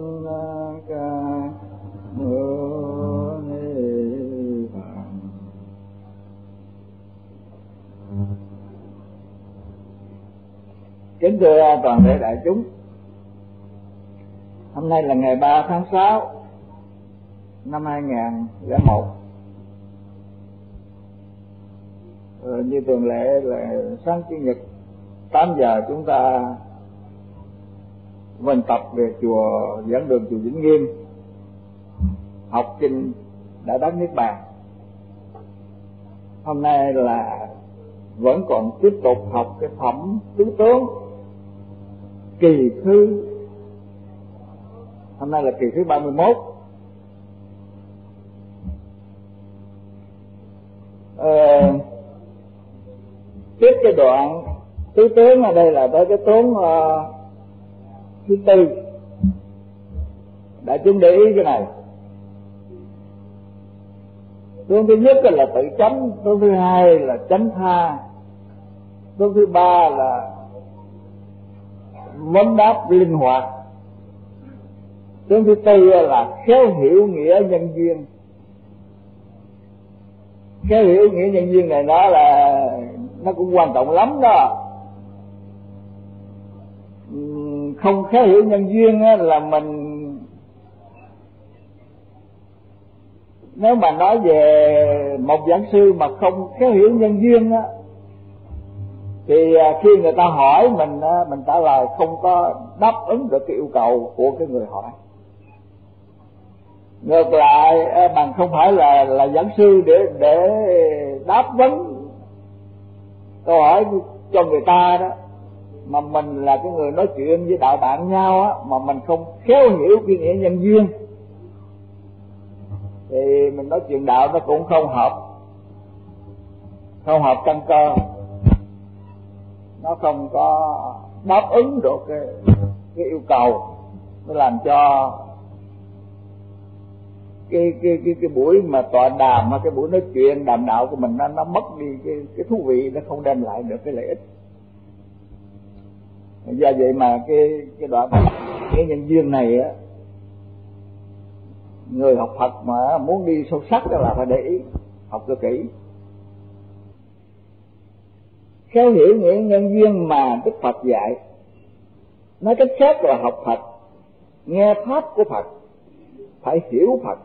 ca mâu ni Phật. Kính thưa toàn thể đại chúng, hôm nay là ngày 3 tháng 6 năm 2001. Như thường lệ là sáng Chủ nhật 8 giờ chúng ta vận tập về chùa Giảng Đường, chùa Vĩnh Nghiêm, học kinh Đại Bát Niết Bàn. Hôm nay là vẫn còn tiếp tục học cái phẩm tứ tướng kỳ thứ. Hôm nay là kỳ thứ 31. Tiếp cái đoạn tứ tướng ở đây là tới cái tướng thứ tư. Đại chúng để ý cái này. Tướng thứ nhất là tự chánh, tướng thứ hai là chánh tha, tướng thứ ba là vấn đáp linh hoạt, tướng thứ tư là khéo hiểu nghĩa nhân duyên. Khéo hiểu nghĩa nhân duyên này nó cũng quan trọng lắm đó. Không khéo hiểu nhân duyên là mình, nếu mà nói về một giảng sư mà không khéo hiểu nhân duyên á, thì khi người ta hỏi mình trả lời không có đáp ứng được cái yêu cầu của cái người hỏi. Ngược lại bằng không phải là giảng sư để đáp vấn câu hỏi cho người ta đó, mà mình là cái người nói chuyện với đạo bạn nhau á, mà mình không khéo hiểu cái nghĩa nhân duyên thì mình nói chuyện đạo nó cũng không hợp căn cơ, nó không có đáp ứng được cái yêu cầu, nó làm cho cái buổi mà tọa đàm hay cái buổi nói chuyện đàm đạo của mình nó mất đi cái thú vị, nó không đem lại được cái lợi ích. Do vậy mà cái đoạn cái nhân duyên này á, người học Phật mà muốn đi sâu sắc đó là phải để ý, học cho kỹ. Khéo hiểu nghĩa nhân duyên mà Đức Phật dạy, nói cách khác là học Phật, nghe pháp của Phật, phải hiểu Phật.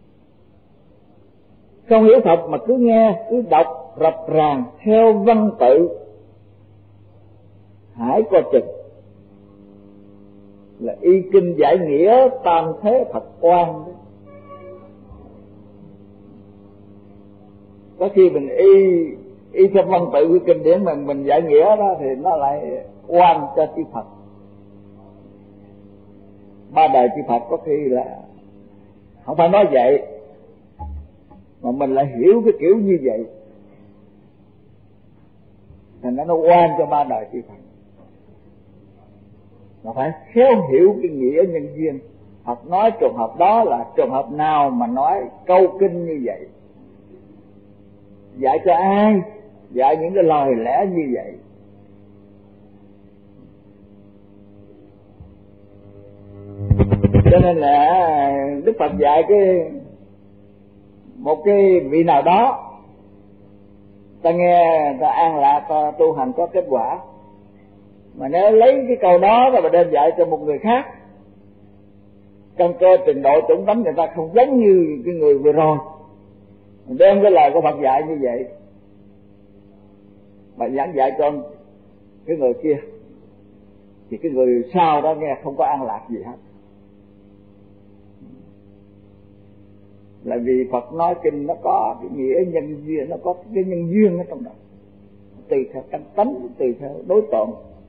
Không hiểu Phật mà cứ nghe, cứ đọc rập ràng theo văn tự, hãy coi chừng là y kinh giải nghĩa tam thế Phật quan. Có khi mình y theo văn tự của kinh điển mình giải nghĩa đó thì nó lại oan cho chư Phật. Ba đời chư Phật có khi là không phải nói vậy, mà mình lại hiểu cái kiểu như vậy, thành ra nó oan cho ba đời chư Phật. Mà phải khéo hiểu cái nghĩa nhân duyên. Phật nói trường hợp đó là trường hợp nào mà nói câu kinh như vậy, dạy cho ai, dạy những cái lời lẽ như vậy. Cho nên là Đức Phật dạy một cái vị nào đó, ta nghe ta an lạc, ta tu hành có kết quả, mà nếu lấy cái câu đó rồi mà đem dạy cho một người khác, căn cơ trình độ chuẩn tánh người ta không giống như cái người vừa rồi, đem cái lời của Phật dạy như vậy mà giảng dạy cho cái người kia, thì cái người sau đó nghe không có an lạc gì hết. Là vì Phật nói kinh nó có cái nghĩa nhân duyên, nó có cái nhân duyên ở trong đó, tùy theo căn tánh, tùy theo đối tượng.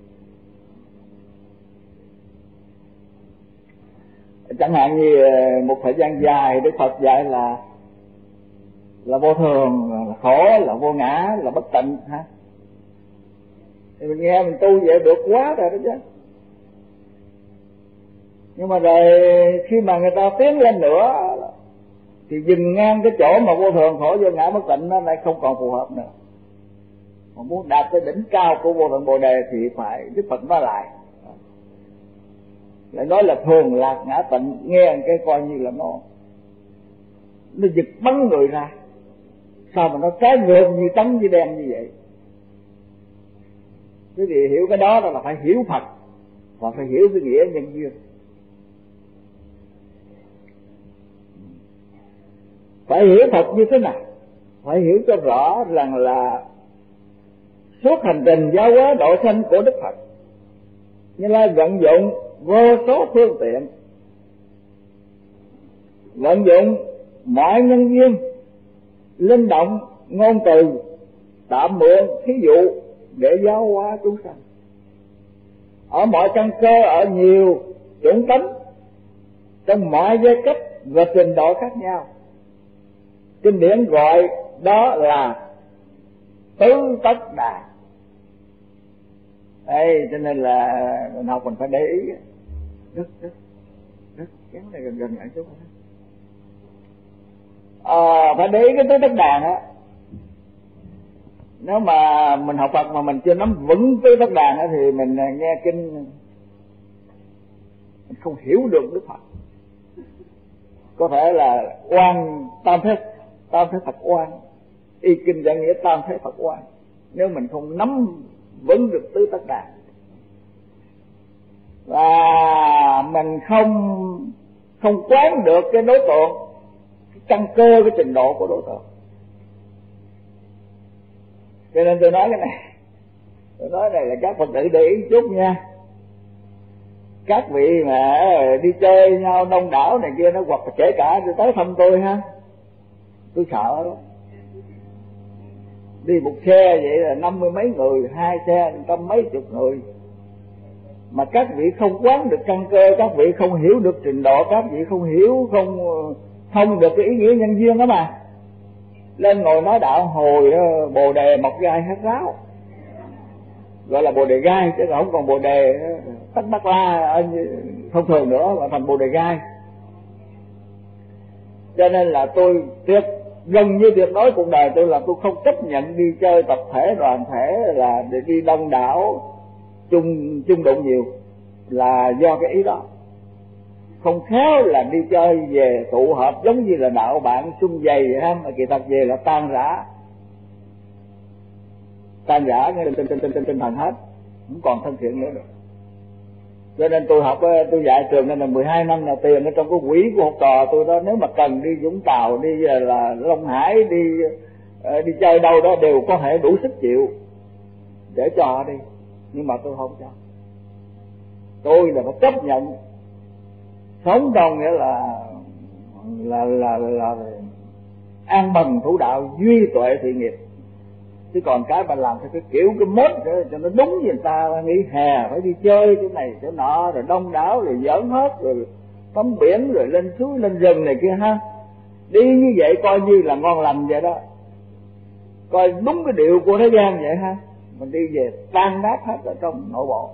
Chẳng hạn như một thời gian dài Đức Phật dạy là vô thường, là khổ, là vô ngã, là bất tịnh ha, thì mình nghe mình tu vậy được quá rồi đó chứ. Nhưng mà rồi khi mà người ta tiến lên nữa thì dừng ngang cái chỗ mà vô thường, khổ, vô ngã, bất tịnh nó lại không còn phù hợp nữa. Mà muốn đạt tới đỉnh cao của vô thượng Bồ Đề thì phải Đức Phật nói lại. lại nói là thường lạc ngã tịnh, nghe cái coi như là nó giật bắn người ra. Sao mà nó trái ngược như trắng như đen như vậy? Quý vị hiểu cái đó là phải hiểu Phật và phải hiểu cái nghĩa nhân duyên. Phải hiểu Phật như thế nào? Phải hiểu cho rõ rằng là suốt hành trình giáo hóa độ sanh của Đức Phật, Như Lai vận dụng vô số phương tiện, vận dụng mọi nhân duyên, linh động ngôn từ, tạm mượn thí dụ để giáo hóa chúng sanh ở mọi căn cơ, ở nhiều chủng tánh, trong mọi giai cấp và trình độ khác nhau. Kinh điển gọi đó là tứ tất đà. Đây, cho nên là mình học mình phải để ý rất kéo này gần lại chút. Phải để ý cái tứ tất đàn á. Nếu mà mình học Phật mà mình chưa nắm vững tứ tất đàn á thì mình nghe kinh mình không hiểu được Đức Phật. Có thể là oan tam thế Phật oan, y kinh giải nghĩa tam thế Phật oan, nếu mình không nắm vững được tứ tất đàn và mình không quán được cái đối tượng, cái căn cơ, cái trình độ của đối tượng. Cho nên tôi nói cái này, là các Phật tử để ý chút nha. Các vị mà đi chơi nhau đông đảo này kia, nó hoặc là kể cả tới thăm tôi ha, tôi sợ đó. Đi một xe vậy là 50 mấy người, 2 xe 100 mấy chục người, mà các vị không quán được căn cơ, các vị không hiểu được trình độ, các vị không hiểu, không được cái ý nghĩa nhân duyên đó mà lên ngồi nói đạo hồi bồ đề mọc gai hết ráo, gọi là bồ đề gai chứ không còn bồ đề tách bát la thông thường nữa, mà thành bồ đề gai. Cho nên là tôi gần như tuyệt đối cuộc đời tôi là tôi không chấp nhận đi chơi tập thể đoàn thể là để đi đông đảo chung đụng nhiều, là do cái ý đó. Không khéo là đi chơi về tụ hợp giống như là đạo bạn xung vầy vậy ha, mà kỳ thật về là tan rã ngay tinh thần hết, không còn thân thiện nữa được. Cho nên tôi học, tôi dạy trường nên là 12 năm là tiền ở trong cái quỹ của học trò tôi đó. Nếu mà cần đi Vũng Tàu, đi là Long Hải, đi chơi đâu đó đều có thể đủ sức chịu để cho họ đi, nhưng mà tôi không cho. Tôi là phải chấp nhận sống trong nghĩa là an bần thủ đạo, duy tuệ thị nghiệp. Chứ còn cái mà làm theo cái kiểu cái mốt cho nó đúng như người ta nghĩ hè phải đi chơi chỗ này chỗ nọ, rồi đông đảo, rồi giỡn hết, rồi tắm biển, rồi lên suối lên rừng này kia ha. Đi như vậy coi như là ngon lành vậy đó, coi đúng cái điệu của thế gian vậy ha. Mình đi về tan nát hết ở trong nội bộ,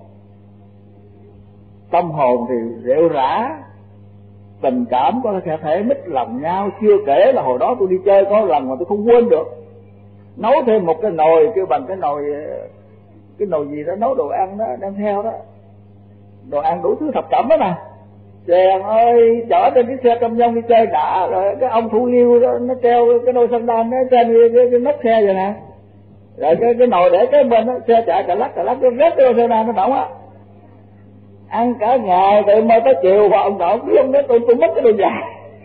tâm hồn thì rệu rã, tình cảm có thể mít lòng nhau. Chưa kể là hồi đó tôi đi chơi có lần mà tôi không quên được, nấu thêm một cái nồi kêu bằng cái nồi gì đó, nấu đồ ăn đó đem theo đó, đồ ăn đủ thứ thập cẩm đó nè. Chàng ơi, chở trên cái xe công nhân đi chơi đã, rồi cái ông thủ liêu đó nó treo cái đôi sandal đó trên cái nóc xe vậy nè, rồi cái nồi để cái bên đó, xe chạy cà lắc nó rớt cái đôi sandal nó động á. Ăn cả ngày từ mai tới chiều, và ông nội biết ông đó tôi mất cái đôi giày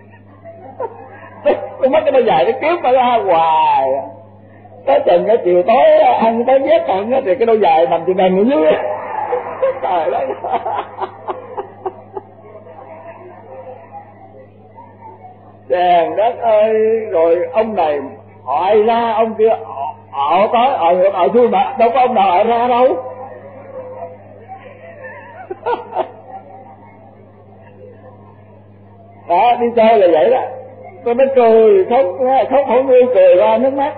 tôi mất cái đôi giày, nó kiếm mà ra hoài. Tới chừng cái chiều tối ăn tới vét thận thì cái đôi giày nằm trên đèn ở dưới trời đất trời đất ơi. Rồi ông này hỏi ra ông kia tới ở xuôi mà đâu có ông nào hỏi ra đâu đó. Đi chơi là vậy đó, tôi mới cười khóc không yêu, cười ra nước mắt.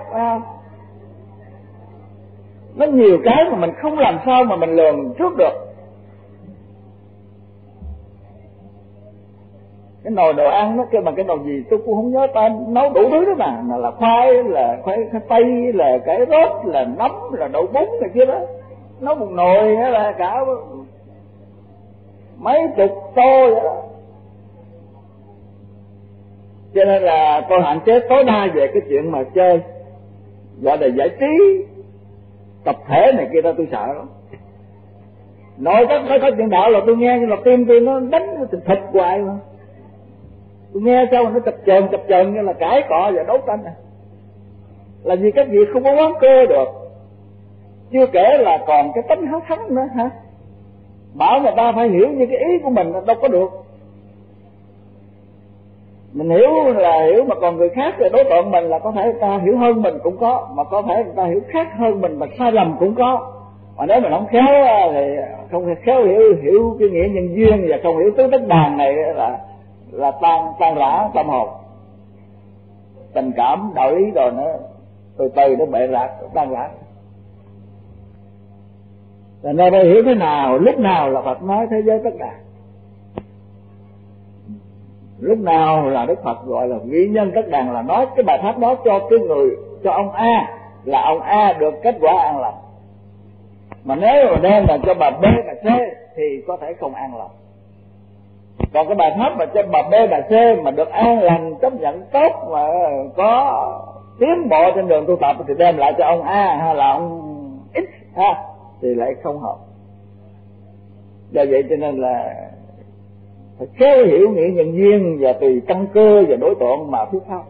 Nó nhiều cái mà mình không làm sao mà mình lường trước được. Cái nồi đồ ăn nó kêu bằng cái nồi gì tôi cũng không nhớ tên, nấu đủ thứ đó mà là khoai tây, là cải rốt, là nấm, là đậu bún này kia đó, nấu một nồi hay là cả. mấy chục tô vậy đó. Cho nên là tôi hạn chế tối đa về cái chuyện mà chơi gọi là giải trí tập thể này kia đó, tôi sợ lắm. Nội có chuyện đạo là tôi nghe, nhưng mà tim tôi nó đánh thịt hoài mà. Tôi nghe sao mà nó chập chờn như là cãi cọ và đấu tranh. Là vì các vị không có quán cơ được. Chưa kể là còn cái tánh háo thắng nữa hả. Bảo người ta phải hiểu như cái ý của mình đâu có được. Mình hiểu là hiểu, mà còn người khác thì đối tượng mình là có thể người ta hiểu hơn mình cũng có, mà có thể người ta hiểu khác hơn mình mà sai lầm cũng có. Mà nếu mình không khéo thì không khéo hiểu cái nghĩa nhân duyên và không hiểu tứ tất đàn này là tan rã tâm hồn, tình cảm đạo lý rồi nữa từ từ nó bệ rạc tan rã. Rồi nên phải hiểu thế nào, lúc nào là Phật nói thế giới tất đàn, lúc nào là Đức Phật gọi là vị nhân tất đàn, là nói cái bài pháp đó cho cái người, cho ông A, là ông A được kết quả an lành. Mà nếu mà đem là cho bà B bà C thì có thể không an lành. Còn cái bài pháp mà cho bà B bà C mà được an lành, chấp nhận tốt, mà có tiến bộ trên đường tu tập thì đem lại cho ông A hay là ông X ha thì lại không hợp. Do vậy cho nên là phải khéo hiểu nghĩa nhân duyên và tùy căn cơ và đối tượng mà thuyết pháp.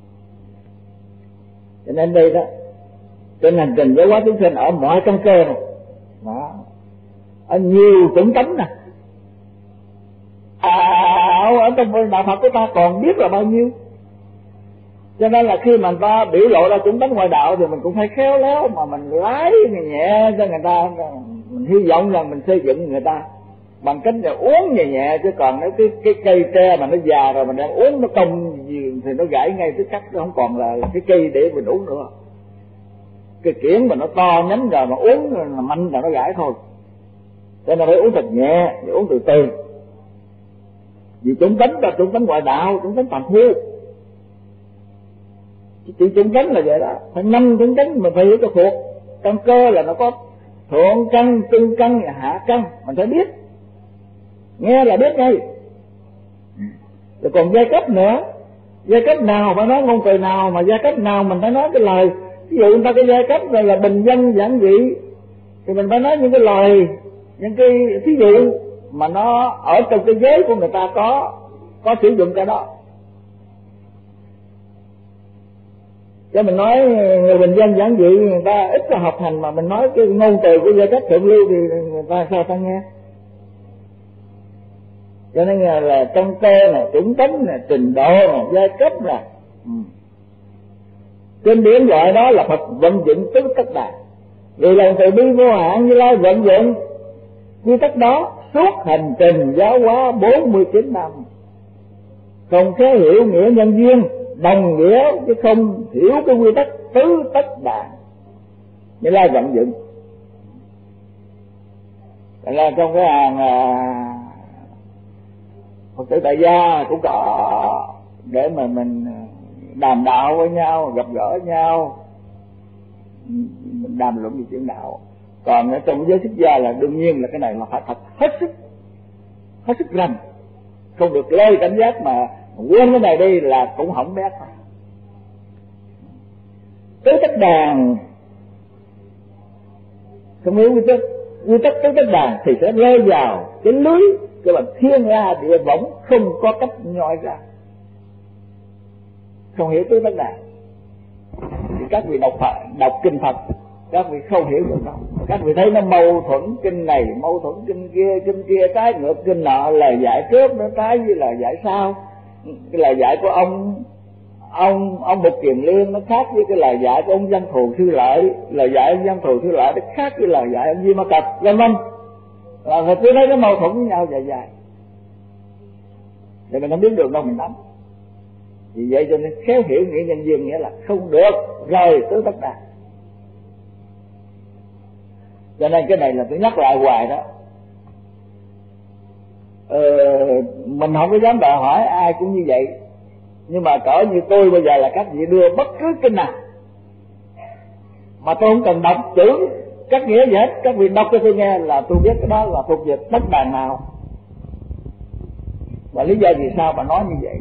Cho nên đây đó, trên hành trình giáo hóa chúng sinh ở mọi căn cơ này đó, ở nhiều chủng tánh nè, ở trong đạo Phật của ta còn biết là bao nhiêu. Cho nên là khi mà người ta biểu lộ ra chủng tánh ngoại đạo thì mình cũng phải khéo léo mà mình lái nhẹ cho người ta. Mình hy vọng rằng mình xây dựng người ta bằng cách là uống nhẹ nhẹ, chứ còn nếu cái cây tre mà nó già rồi mình đang uống nó cong gì thì nó gãy ngay tức khắc, nó không còn là cái cây để mình uống nữa. Cái kiển mà nó to nhánh rồi mà uống là mạnh là nó gãy thôi. Cho nên phải uống thật nhẹ, uống từ từ. Vì chủng tánh là chủng tánh ngoại đạo, chủng tánh phàm phu. Chỉ chủng tánh là vậy đó, phải 5 chủng tánh mình phải hiểu cho thuộc. Căn cơ là nó có thượng căn, trung căn và hạ căn, mình phải biết. Nghe là biết ngay. Rồi còn giai cấp nữa, giai cấp nào phải nói ngôn từ nào, mà giai cấp nào mình phải nói cái lời. Ví dụ người ta cái giai cấp này là bình dân giản dị thì mình phải nói những cái lời, những cái thí dụ mà nó ở trong cái giới của người ta có sử dụng cái đó. Cho mình nói người bình dân giản dị người ta ít có học hành, mà mình nói cái ngôn từ của giai cấp thượng lưu thì người ta sao ta nghe. Cho nên là trong cơ này, chủng tánh này, trình độ này, giai cấp này. Trên điển gọi đó là Phật vận dụng tứ tất đàn. Vì lòng từ bi vô hạn Như Lai vận dụng quy tắc đó suốt hành trình giáo hóa 49 năm. Không khéo hiểu nghĩa nhân duyên đồng nghĩa chứ không hiểu cái quy tắc tứ tất đàn Như Lai vận dụng. Vậy là trong cái hàng Phật tử tại gia cũng có để mà mình đàm đạo với nhau, gặp gỡ nhau, mình đàm luận về chuyện đạo. Còn ở trong giới xuất gia là đương nhiên là cái này là phải thật hết sức rành, không được lơi cảnh giác mà quên cái này đi là cũng hỏng bét. Tứ tất đàn không hiểu quy tắc tứ tất đàn thì sẽ rơi vào cái lưới cái bằng thiên la địa võng, không có cách nhoi ra. Không hiểu tứ tất đàn thì các vị đọc kinh Phật các vị không hiểu được đâu. Các vị thấy nó mâu thuẫn kinh này, mâu thuẫn kinh kia trái ngược kinh nọ, lời dạy trước nó trái với lời dạy sau. Cái lời dạy của ông Bục Kiền Liên nó khác với cái lời dạy của ông Văn Thù Sư Lợi, lời dạy ông Văn Thù Sư Lợi nó khác với lời dạy ông Di Ma Cật, vân vân. Là cứ thấy nó mâu thuẫn với nhau dài thì mình không biết đường đâu mình nắm. Vì vậy cho nên khéo hiểu nghĩa nhân duyên nghĩa là không được rời tứ tất đàn. Cho nên cái này là tôi nhắc lại hoài đó. Mình không có dám đòi hỏi ai cũng như vậy, nhưng mà cỡ như tôi bây giờ là các vị đưa bất cứ kinh nào mà tôi không cần đọc chữ các nghĩa gì hết, các vị đọc cho tôi nghe là tôi biết cái đó là thuộc về tất đàn nào. Và lý do vì sao mà nói như vậy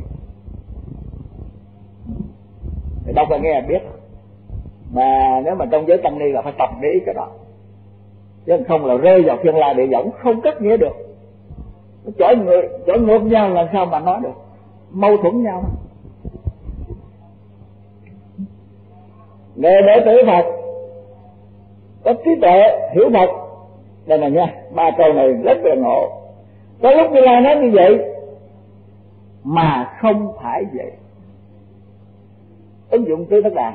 thì đâu phải nghe biết. Mà nếu mà trong giới tăng ni là phải tập để ý cái đó, chứ không là rơi vào thiên la địa võng không cất nghĩa được. Chổi ngược nhau làm sao mà nói được, mâu thuẫn nhau. Để tử Phật có trí tuệ hiểu Phật, đây này nha, 3 câu này rất là ngộ. Có lúc Như Lai nói như vậy mà không phải vậy. Ứng dụng tứ thất đàn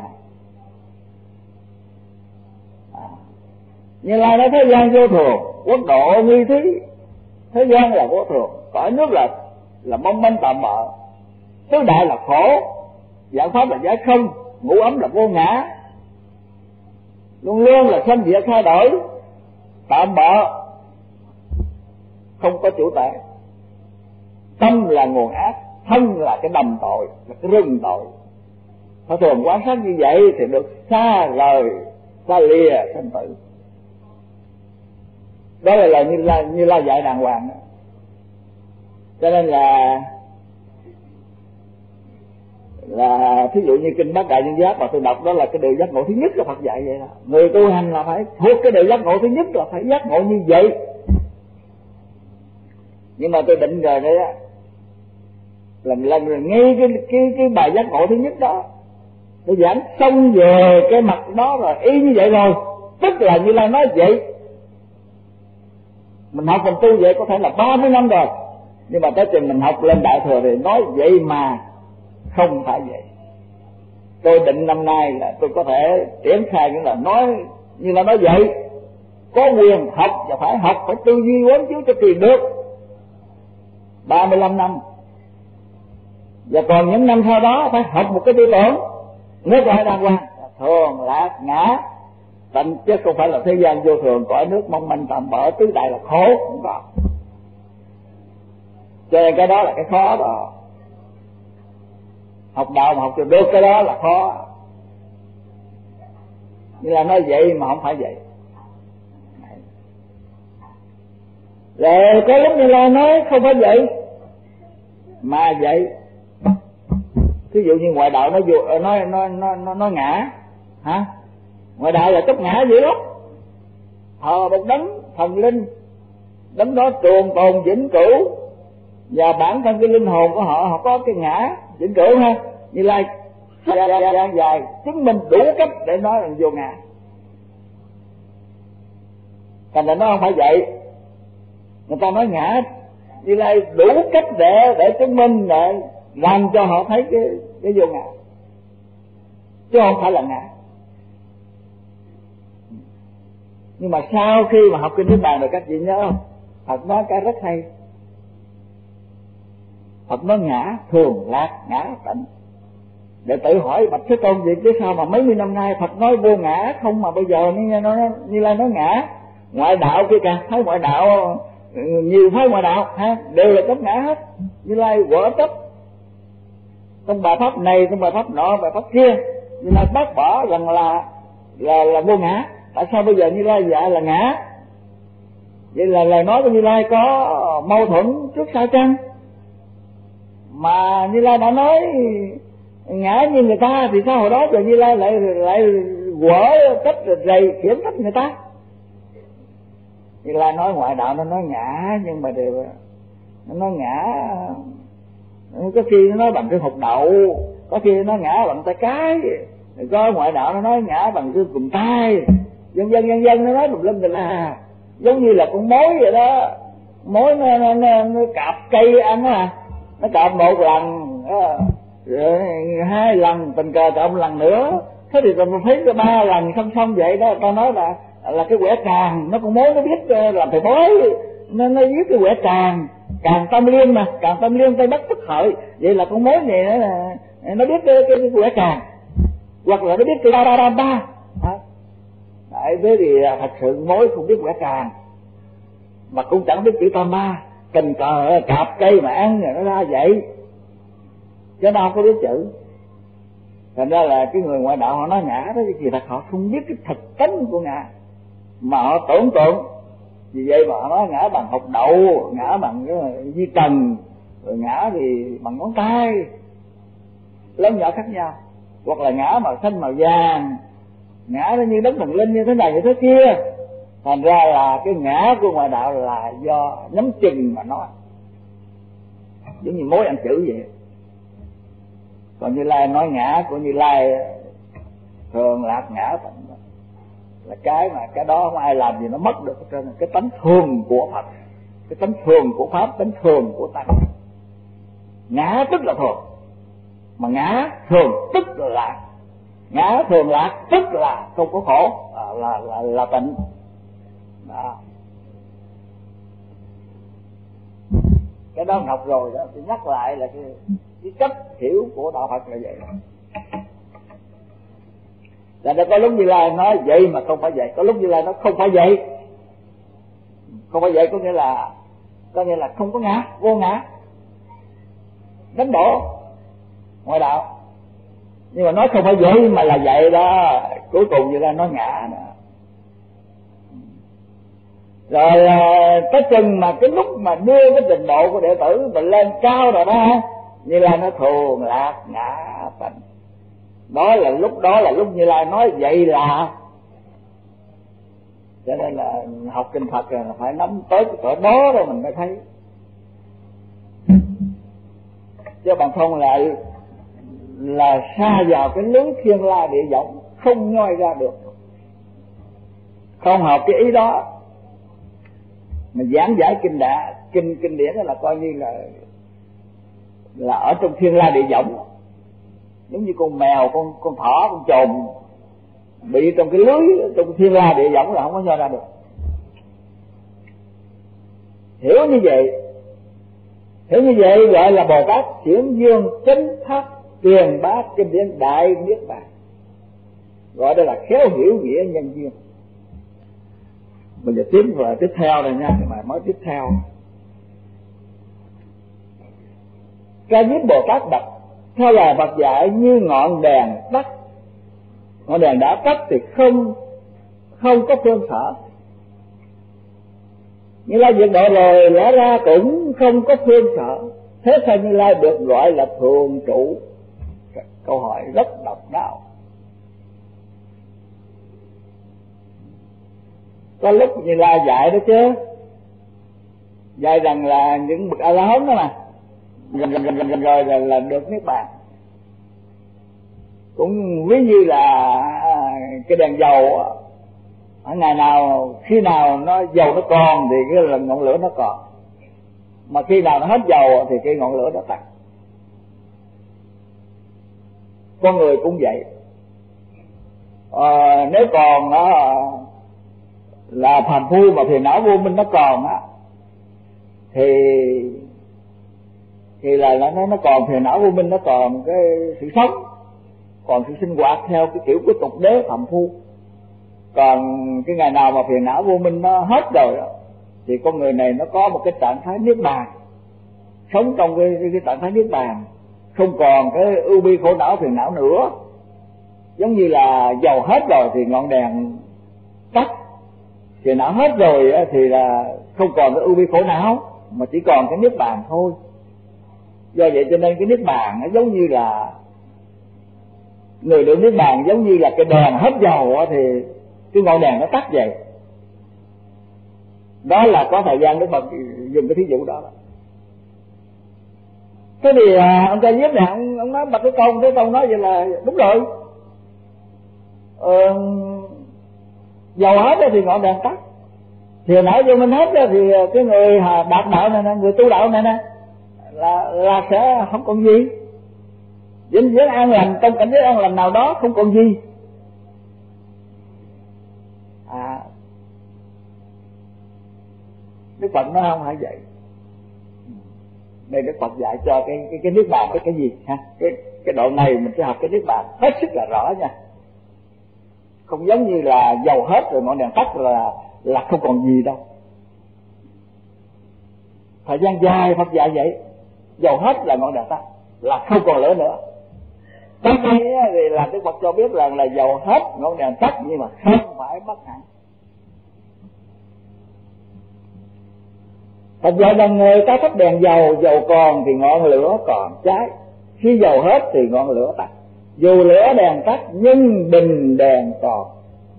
Như Lai nói thế gian vô thường, quốc độ nghi thí. Thế gian là vô thường, cõi nước là mong manh tạm bợ, tứ đại là khổ, dạng pháp là giải không, ngũ ấm là vô ngã, luôn luôn là sanh diệt thay đổi, tạm bợ, không có chủ thể. Tâm là nguồn ác, thân là cái đầm tội, là cái rừng tội. Phải thường quan sát như vậy thì được xa rời, xa lìa sanh tử. Đó là lời Như Lai dạy đàng hoàng đó. Cho nên là thí dụ như kinh Bát Đại Nhân Giác mà tôi đọc, đó là cái điều giác ngộ thứ nhất là Phật dạy vậy đó. Người tu hành là phải thuộc cái điều giác ngộ thứ nhất, là phải giác ngộ như vậy. Nhưng mà tôi định rồi đấy á, lần rồi ngay cái bài giác ngộ thứ nhất đó, tôi giảng xong về cái mặt đó rồi, y như vậy rồi, tức là Như Lai nói vậy. Mình học mình tu vậy có thể là 30 năm rồi, nhưng mà tới chừng mình học lên Đại Thừa thì nói vậy mà không phải vậy. Tôi định năm nay là tôi có thể triển khai những là nói như là nói vậy. Có quyền học và phải học, phải tư duy quán chiếu cho kỳ được 35 năm. Và còn những năm sau đó phải học một cái tư tưởng nước lại đàng hoàng, thường lạc ngã tận, chứ không phải là thế gian vô thường, cõi nước mong manh tạm bỡ, tứ đại là khổ, không có. Cho nên cái đó là cái khó đó. Học đạo mà học được cái đó là khó. Như là nói vậy mà không phải vậy. Rồi có lúc Như Lai nói không phải vậy mà vậy. Ví dụ như ngoại đạo nó ngã hả? Ngoại đạo là chấp ngã vậy đó. Thờ một đấng thần linh, đấng đó trường tồn vĩnh cửu, và bản thân cái linh hồn của họ có cái ngã vĩnh cửu ha. Như Lai dài chứng minh đủ cách để nói rằng vô ngã. Thành ra nó không phải vậy. Người ta nói ngã, Như Lai đủ cách để chứng minh, để làm cho họ thấy cái vô ngã, chứ không phải là ngã. Nhưng mà sau khi mà học kinh Niết Bàn rồi các vị nhớ không? Phật nói cái rất hay. Phật nói ngã thường lạc ngã tận. Để tự hỏi bạch Thế Tôn vậy chứ sao mà mấy mươi năm nay Phật nói vô ngã không, mà bây giờ Như Lai nói ngã. Ngoại đạo kia cả, thấy ngoại đạo nhiều, thấy ngoại đạo ha, đều là chấp ngã hết. Như Lai quở chấp trong bài pháp này, trong bài pháp nọ, bài pháp kia, Như Lai bác bỏ rằng là vô ngã. Tại sao bây giờ Như Lai dạy là ngã? Vậy là lời nói của Như Lai có mâu thuẫn trước sau chăng? Mà Như Lai đã nói ngã như người ta thì sao hồi đó giờ Như Lai lại quở trách rầy khiển trách người ta? Như Lai nói ngoại đạo nó nói ngã, nhưng mà đều nó nói ngã, có khi nó nói bằng cái hột đậu, có khi nó ngã bằng tay cái, có ngoại đạo nó nói ngã bằng cái cùm tay, dân nó nói tùm lum là giống như là con mối vậy đó. Mối nó cạp cây ăn á, nó cạp một lần rồi 2 lần, tình cờ cạp một lần nữa, thế thì mình thấy cái 3 lần xong vậy đó. Ta nói là cái quẻ càng, nó con mối nó biết làm thầy bói, nó biết cái quẻ càng tâm liên, mà càng tâm liên Tây Bắc Tức Hợi, vậy là con mối này nó biết cái quẻ càng, hoặc là nó biết cái ba. Đấy, thế thì thật sự mối không biết quẻ càng, mà cũng chẳng biết chữ tam ba, tình cờ cạp cây mà ăn rồi nó ra vậy, chứ nó không có biết chữ. Thành ra là cái người ngoại đạo họ nói ngã đó, thì thật họ không biết cái thực tính của ngã, mà họ tưởng tượng. Vì vậy mà họ nói ngã bằng hột đậu, ngã bằng cái di trần, rồi ngã thì bằng ngón tay, lớn nhỏ khác nhau, hoặc là ngã màu xanh màu vàng, ngã nó như đấng thần linh như thế này như thế kia. Thành ra là cái ngã của ngoại đạo là do nhắm chừng mà nói, giống như mối ăn chữ vậy. Còn Như Lai nói ngã của Như Lai thường lạc ngã là cái đó không ai làm gì nó mất được, cho nên cái tánh thường của Phật, cái tánh thường của Pháp, tánh thường của Tăng. Ngã tức là thường, mà ngã thường tức là lạc. Ngã thường lạc tức là không có khổ, là tịnh. Đó. Cái đó học rồi đó, thì nhắc lại là cái cách hiểu của đạo Phật là vậy. Là nó có lúc Như Lai nói vậy mà không phải vậy, có lúc Như Lai nói không phải vậy. Không phải vậy có nghĩa là không có ngã, vô ngã, đánh đổ ngoại đạo. Nhưng mà nói không phải vậy mà là vậy đó, cuối cùng Như Lai nói ngã nữa. Rồi cái chừng mà cái lúc mà đưa cái trình độ của đệ tử mình lên cao rồi đó, Như Lai nó thường lạc ngã tịnh. Đó là lúc Như Lai nói vậy là. Cho nên là học kinh Phật là phải nắm tới cái cỡ đó rồi mình mới thấy. Chứ bằng không là xa vào cái lưới thiên la địa võng, không nhoi ra được, không hợp cái ý đó. Mà giảng giải kinh điển đó là coi như là ở trong thiên la địa võng, giống như con mèo, con thỏ, con chồn bị trong cái lưới trong thiên la địa võng là không có nhoi ra được. Hiểu như vậy gọi là Bồ Tát Chuyển Dương Chánh Pháp truyền bá kinh điển Đại Niết Bàn, gọi đây là khéo hiểu nghĩa nhân duyên. Bây giờ tiếp theo này nha, mà mới tiếp theo. Ca Diếp Bồ Tát đọc theo lời Phật dạy như ngọn đèn tắt. Ngọn đèn đã tắt thì không có phương sở. Như Lai diệt độ rồi lẽ ra cũng không có phương sở. Thế sao Như Lai được gọi là thường trụ? Câu hỏi rất độc đáo. Có lúc Như Lai dạy đó chứ, dạy rằng là những bậc A La Hán đó mà rồi là được niết bàn. Cũng ví như là cái đèn dầu ở ngày nào, khi nào nó dầu nó còn thì cái là ngọn lửa nó còn, mà khi nào nó hết dầu thì cái ngọn lửa nó tắt. Con người cũng vậy. Nếu còn là phàm phu mà phiền não vô minh nó còn á, thì là nó còn phiền não vô minh, nó còn cái sự sống, còn sự sinh hoạt theo cái kiểu của tục đế phàm phu. Còn cái ngày nào mà phiền não vô minh nó hết rồi đó, thì con người này nó có một cái trạng thái niết bàn, sống trong cái trạng thái niết bàn, không còn cái ưu bi khổ não phiền não nữa. Giống như là dầu hết rồi thì ngọn đèn tắt, phiền não hết rồi thì là không còn cái ưu bi khổ não, mà chỉ còn cái niết bàn thôi. Do vậy cho nên cái niết bàn nó giống như là người được niết bàn, giống như là cái đèn hết dầu thì cái ngọn đèn nó tắt vậy. Đó là có thời gian để mà dùng cái thí dụ đó. Thế thì ông Ca Diếp này ông nói bật cái câu, cái câu nói vậy là đúng rồi. Dầu hết thì ngọn đèn tắt, thì nãy vô mình hết thì cái người đạt đạo này nè, người tu đạo này nè là sẽ không còn gì, vĩnh viễn an lành, trong cảnh giới an lành nào đó không còn gì. Đức Phật nói không phải vậy. Đây Đức Phật dạy cho cái niết bàn cái gì ha? Cái đoạn này mình sẽ học cái niết bàn hết sức là rõ nha. Không giống như là dầu hết rồi ngọn đèn tắt là không còn gì đâu. Thời gian dài Phật dạy vậy, dầu hết là ngọn đèn tắt, là không còn lửa nữa. Cái này thì là Đức Phật cho biết là dầu hết ngọn đèn tắt, nhưng mà không phải bất hạnh. Phật dạy rằng người ta thắp đèn dầu, dầu còn thì ngọn lửa còn cháy, khi dầu hết thì ngọn lửa tắt. Dù lửa đèn tắt nhưng bình đèn còn.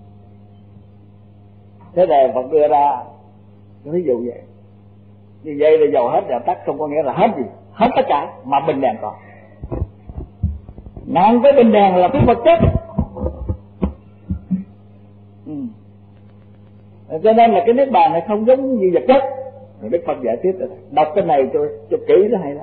Thế này Phật đưa ra ví dụ vậy. Như vậy là dầu hết đèn tắt không có nghĩa là hết gì, hết tất cả, mà bình đèn còn. Nạn với bình đèn là cái vật chất. Cho nên là cái niết bàn này không giống như vật chất. Đức Phật giải thích rồi. Đọc cái này cho kỹ nó hay lắm.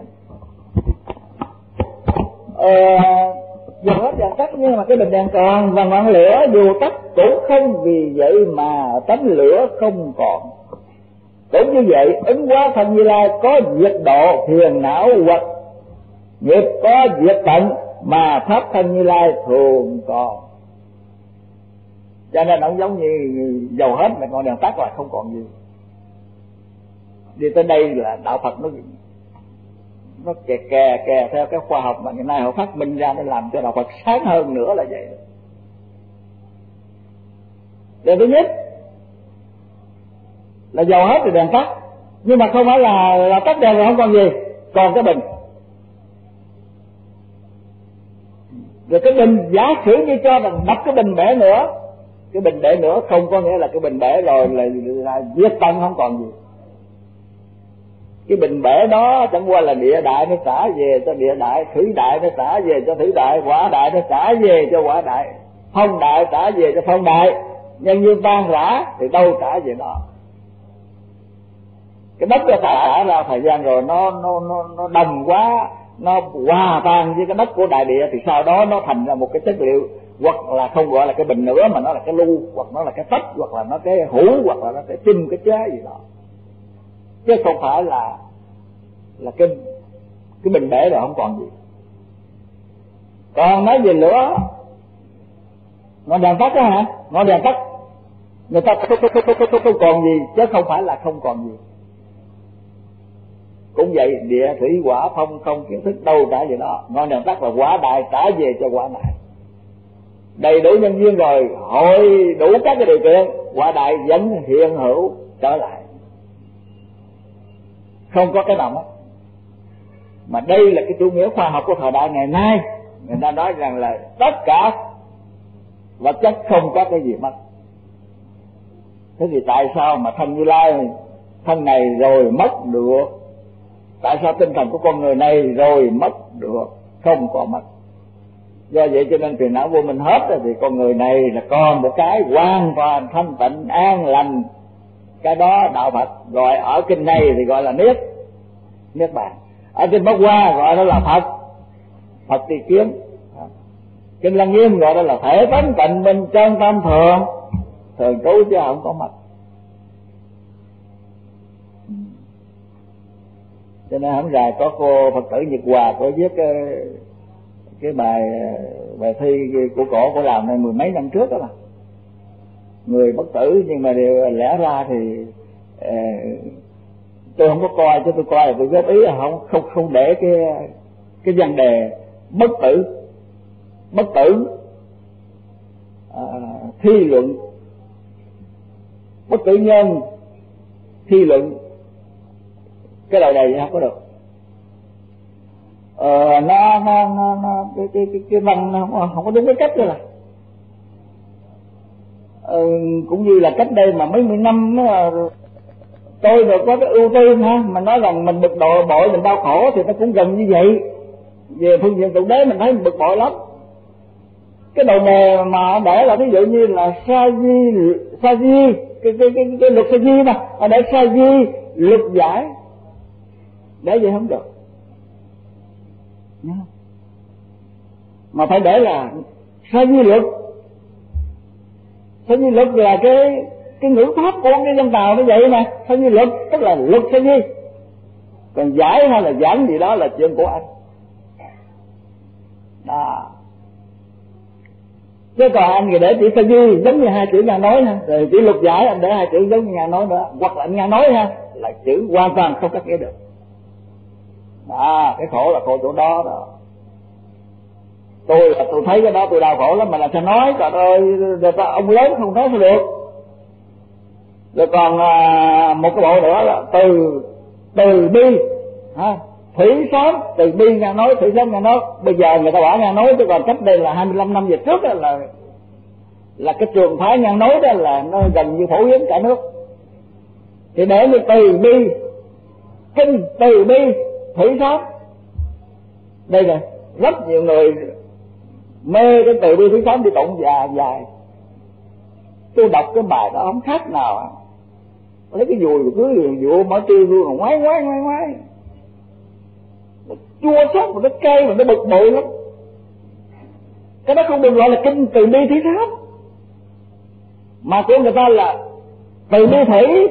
Dầu hết đèn tắt nhưng mà cái bình đèn còn, và ngọn lửa dù tắt cũng không vì vậy mà tánh lửa không còn. Cũng như vậy, ứng hóa thân Như Lai có diệt độ phiền não hoặc nghiệp có diệt tận, mà pháp thân Như Lai thường còn. Cho nên nó giống như dầu hết mà ngọn đèn tắt là không còn gì. Đi tới đây là đạo Phật nó kè theo cái khoa học mà ngày nay họ phát minh ra để làm cho đạo Phật sáng hơn nữa là vậy. Điều thứ nhất là dầu hết thì đèn tắt, nhưng mà không phải là tắt đèn rồi không còn gì, còn cái bình. Rồi cái bình giả sử như cho rằng đập cái bình bể nữa, cái bình bể nữa không có nghĩa là cái bình bể rồi là diệt tận không còn gì. Cái bình bể đó chẳng qua là địa đại nó trả về cho địa đại, thủy đại nó trả về cho thủy đại, hỏa đại nó trả về cho hỏa đại, phong đại trả về cho phong đại. Nhân duyên tan rã thì đâu trả về đó. Cái đất nó xả ra thời gian rồi nó đồng quá, nó hòa tan với cái đất của đại địa, thì sau đó nó thành ra một cái chất liệu, hoặc là không gọi là cái bình nữa mà nó là cái lu, hoặc nó là cái tách, hoặc là nó cái hũ, hoặc là nó cái chim, cái chế gì đó, chứ không phải là cái bình bể rồi không còn gì. Còn nói về lửa, ngọn đèn tắt đó hả? Ngọn đèn tắt người ta không còn gì, chứ không phải là không còn gì. Cũng vậy, địa thủy hỏa phong không kiến thức đâu trả về đó. Ngọn đèn tắt là quả đại trả về cho quả đại. Đầy đủ nhân duyên rồi, hội đủ các cái điều kiện, quả đại vẫn hiện hữu trở lại. Không có cái nào mất. Mà đây là cái chủ nghĩa khoa học của thời đại ngày nay. Người ta nói rằng là tất cả vật chất không có cái gì mất. Thế thì tại sao mà thân Như Lai, thân này rồi mất được? Tại sao tinh thần của con người này rồi mất được? Không có mất. Do vậy cho nên phiền não vô minh hết rồi, thì con người này là còn một cái hoàn toàn thanh tịnh an lành. Cái đó đạo Phật gọi ở kinh này thì gọi là niết bàn. Ở kinh Bát Hoa gọi đó là Phật Tỳ Kiến. Kinh Lăng Nghiêm gọi đó là thể tánh tịnh minh chân tâm thường trú chứ không có mất. Cho nên hôm nay có cô Phật tử Nhật Hòa có viết cái bài thi của cổ làm này 10 mấy năm trước đó mà. Người bất tử, nhưng mà điều lẽ ra thì tôi không có coi, chứ tôi coi là tôi góp ý là không để cái vấn đề bất tử thi luận, bất tử nhân thi luận cái lời này không có được. Nó cái văn nó không có đúng cái cách đó là. Cũng như là cách đây mà mấy mươi năm tôi được có cái ưu tiên ha, mà nói rằng mình bực bội mình đau khổ thì nó cũng gần như vậy. Về phương diện Thượng Đế mình thấy mình bực bội lắm. Cái đầu đề mà để là ví dụ như là sa di cái luật sa di mà để sa di luật giải, để vậy không được. Mà phải để là sa di luật. Sa di luật là cái ngữ pháp của cái dân Tàu nó vậy nè. Sa di luật tức là luật sa di. Còn giải hay là giảng gì đó là chuyện của anh đó. Chứ còn anh thì để chữ sa di giống như hai chữ Nga nói ha, rồi chữ luật giải anh để hai chữ giống như Nga nói nữa, hoặc là anh Nga nói ha là chữ hoàn toàn không cắt nghĩa được. Cái khổ là khổ chỗ đó đó. Tôi thấy cái đó tôi đau khổ lắm, mà làm sao nói, trời ơi, người ta ông lớn không nói sao được. Rồi còn một cái bộ nữa là từ từ bi, thủy xóm từ bi ngang nói, thủy xóm ngang nói. Bây giờ người ta bỏ ngang nói, chứ còn cách đây là 25 năm về trước đó là cái trường phái ngang nói đó là nó gần như phổ biến cả nước. Thì để như từ bi kinh, từ bi thủy xóm, đây là rất nhiều người mê cái từ bi thủy xóm đi tụng dài. Tôi đọc cái bài đó không khác nào lấy cái dùi cứ dụ mở tiêu luôn, ngoái nó chua xót mà nó cay mà nó bực bội lắm. Cái đó không được gọi là kinh từ bi thủy xóm, mà của người ta là từ bi thủy.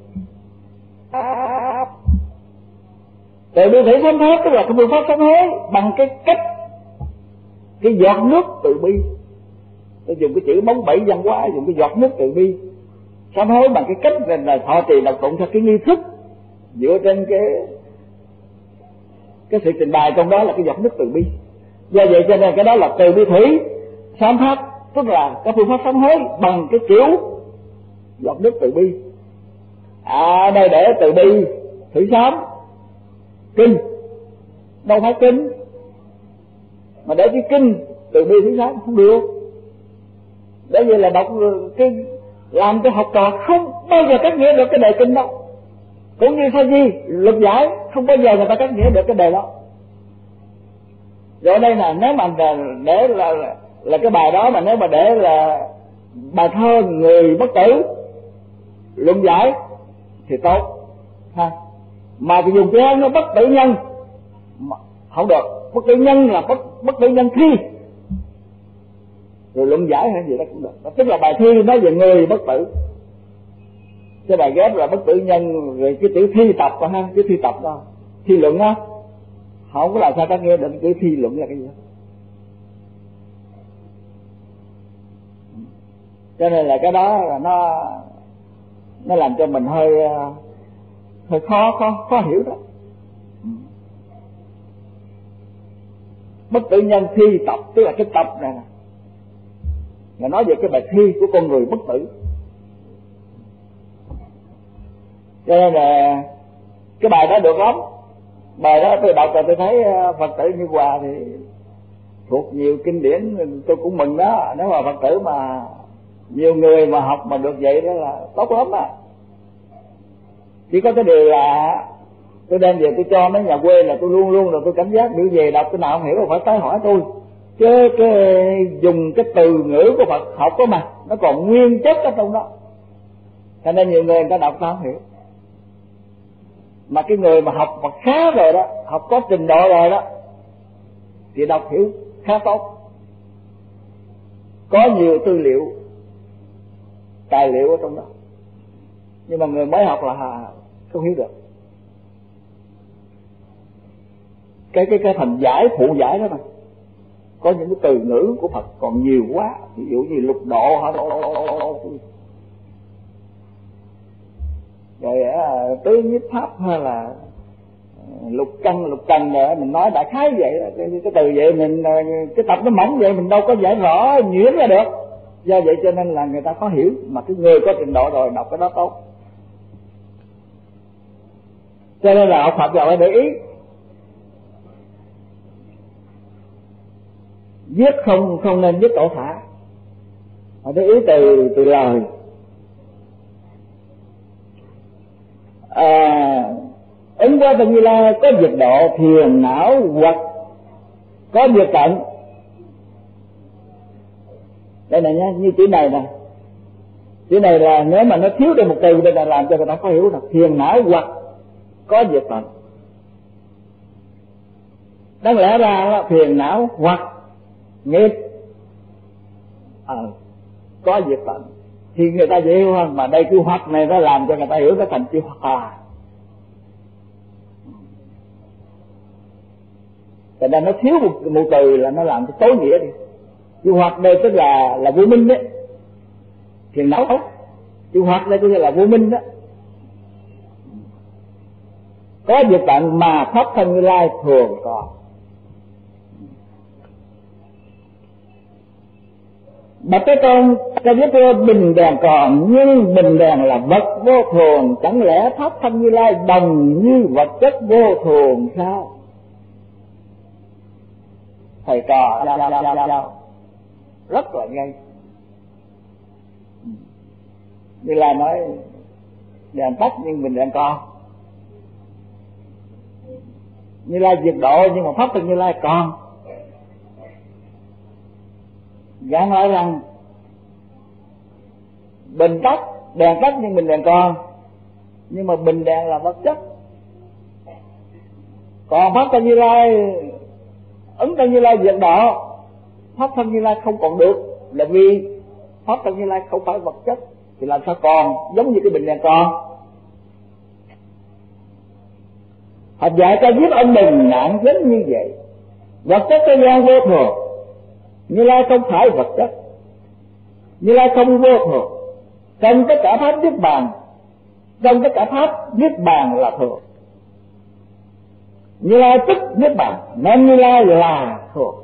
Từ bi thủy sám pháp tức là cái phương pháp sám hối bằng cái cách, cái giọt nước từ bi. Tôi dùng cái chữ bóng bẩy văn hóa, dùng cái giọt nước từ bi sám hối bằng cái cách là thọ trì đọc tụng theo cái nghi thức dựa trên cái sự trình bày trong đó là cái giọt nước từ bi. Do vậy cho nên cái đó là từ bi thủy sám pháp, tức là cái phương pháp sám hối bằng cái kiểu giọt nước từ bi. Đây để từ bi thủy sám kinh, đâu phải kinh mà để cái kinh từ bi thủy sám không được. Để vậy là đọc cái làm cho học trò không bao giờ cắt nghĩa được cái đề kinh đó, cũng như Sa Di luật giải không bao giờ người ta cắt nghĩa được cái đề đó. Rồi đây là nếu mà để là cái bài đó, mà nếu mà để là bài thơ người bất tử luận giải thì tốt ha. Mà thì dùng chữ nó bất tử nhân không được, bất tử nhân là bất tử nhân thi, rồi luận giải hay gì đó cũng được. Tức là bài thi nói về người bất tử, cái bài ghép là bất tử nhân, rồi cái chữ thi tập ha, cái thi tập đó, thi luận á, không có làm sao ta nghe được chữ thi luận là cái gì. Cho nên là cái đó là nó làm cho mình hơi khó hiểu đó. Bất tử nhân thi tập tức là cái tập này là nói về cái bài thi của con người bất tử. Cho nên là cái bài đó được lắm. Bài đó tôi đọc rồi tôi thấy Phật tử Như Hòa thì thuộc nhiều kinh điển, tôi cũng mừng đó. Nếu mà Phật tử mà nhiều người mà học mà được vậy đó là tốt lắm à. Chỉ có cái điều là tôi đem về tôi cho mấy nhà quê là tôi luôn luôn là tôi cảnh giác đưa về đọc cái nào không hiểu là phải tới hỏi tôi, chứ cái dùng cái từ ngữ của Phật học đó mà nó còn nguyên chất ở trong đó, cho nên nhiều người ta đọc sao không hiểu. Mà cái người mà học Phật khá rồi đó, học có trình độ rồi đó thì đọc hiểu khá tốt, có nhiều tư liệu tài liệu ở trong đó. Nhưng mà người mới học là không hiểu được cái thành giải phụ giải đó mà có những cái từ ngữ của Phật còn nhiều quá, ví dụ như lục độ hả, rồi tứ nhiếp pháp hay là lục căn rồi mình nói đại khái vậy đó. Cái từ vậy mình cái tập nó mỏng vậy mình đâu có giải rõ nhuyễn ra được, do vậy cho nên là người ta khó hiểu. Mà cái người có trình độ rồi đọc cái đó tốt, cho nên là học Phật là phải để ý. Viết không nên viết tổ thả, phải để ý từ lời. Ứng qua Như Lai có việc độ thiền não hoặc có việc cận. Đây này nhá, như chữ này nè, chữ này là nếu mà nó thiếu đi một từ đây là làm cho người ta khó hiểu là thiền não hoặc có việc cận. Đáng lẽ ra là thiền não hoặc nghiệp có việc cận thì người ta dễ hiểu hơn, mà đây cái hoặc này nó làm cho người ta hiểu nó thành chữ hòa. Thành ra nó thiếu một từ là nó làm cho tối nghĩa đi. Chữ hoặc đây tức là vô minh đấy, thiền não. Chữ hoặc đây tức là vô minh đó. Có việc tận mà pháp thân Như Lai thường còn. Bạch Thế Tôn Ca Diếp thưa bình đèn còn, nhưng bình đèn là vật vô thường, chẳng lẽ pháp thân Như Lai đồng như vật chất vô thường sao? Thầy trò rất là ngay. Như Lai nói đèn tắt nhưng bình đèn còn. Như Lai diệt độ nhưng mà pháp thân Như Lai còn. Gã nói rằng bình tắt, đèn tắt nhưng bình đèn còn, nhưng mà bình đèn là vật chất, còn pháp thân Như Lai, ứng thân Như Lai diệt độ, pháp thân Như Lai không còn được, là vì pháp thân Như Lai không phải vật chất, thì làm sao còn, giống như cái bình đèn còn. Học dạy Ca Diếp ông mình nạn giống như vậy. Vật chất thế gian vô thường, Như Lai không phải vật chất, Như Lai không vô thường. Trong tất cả pháp niết bàn, trong tất cả pháp niết bàn là thường. Như Lai tức niết bàn nên Như Lai là thường.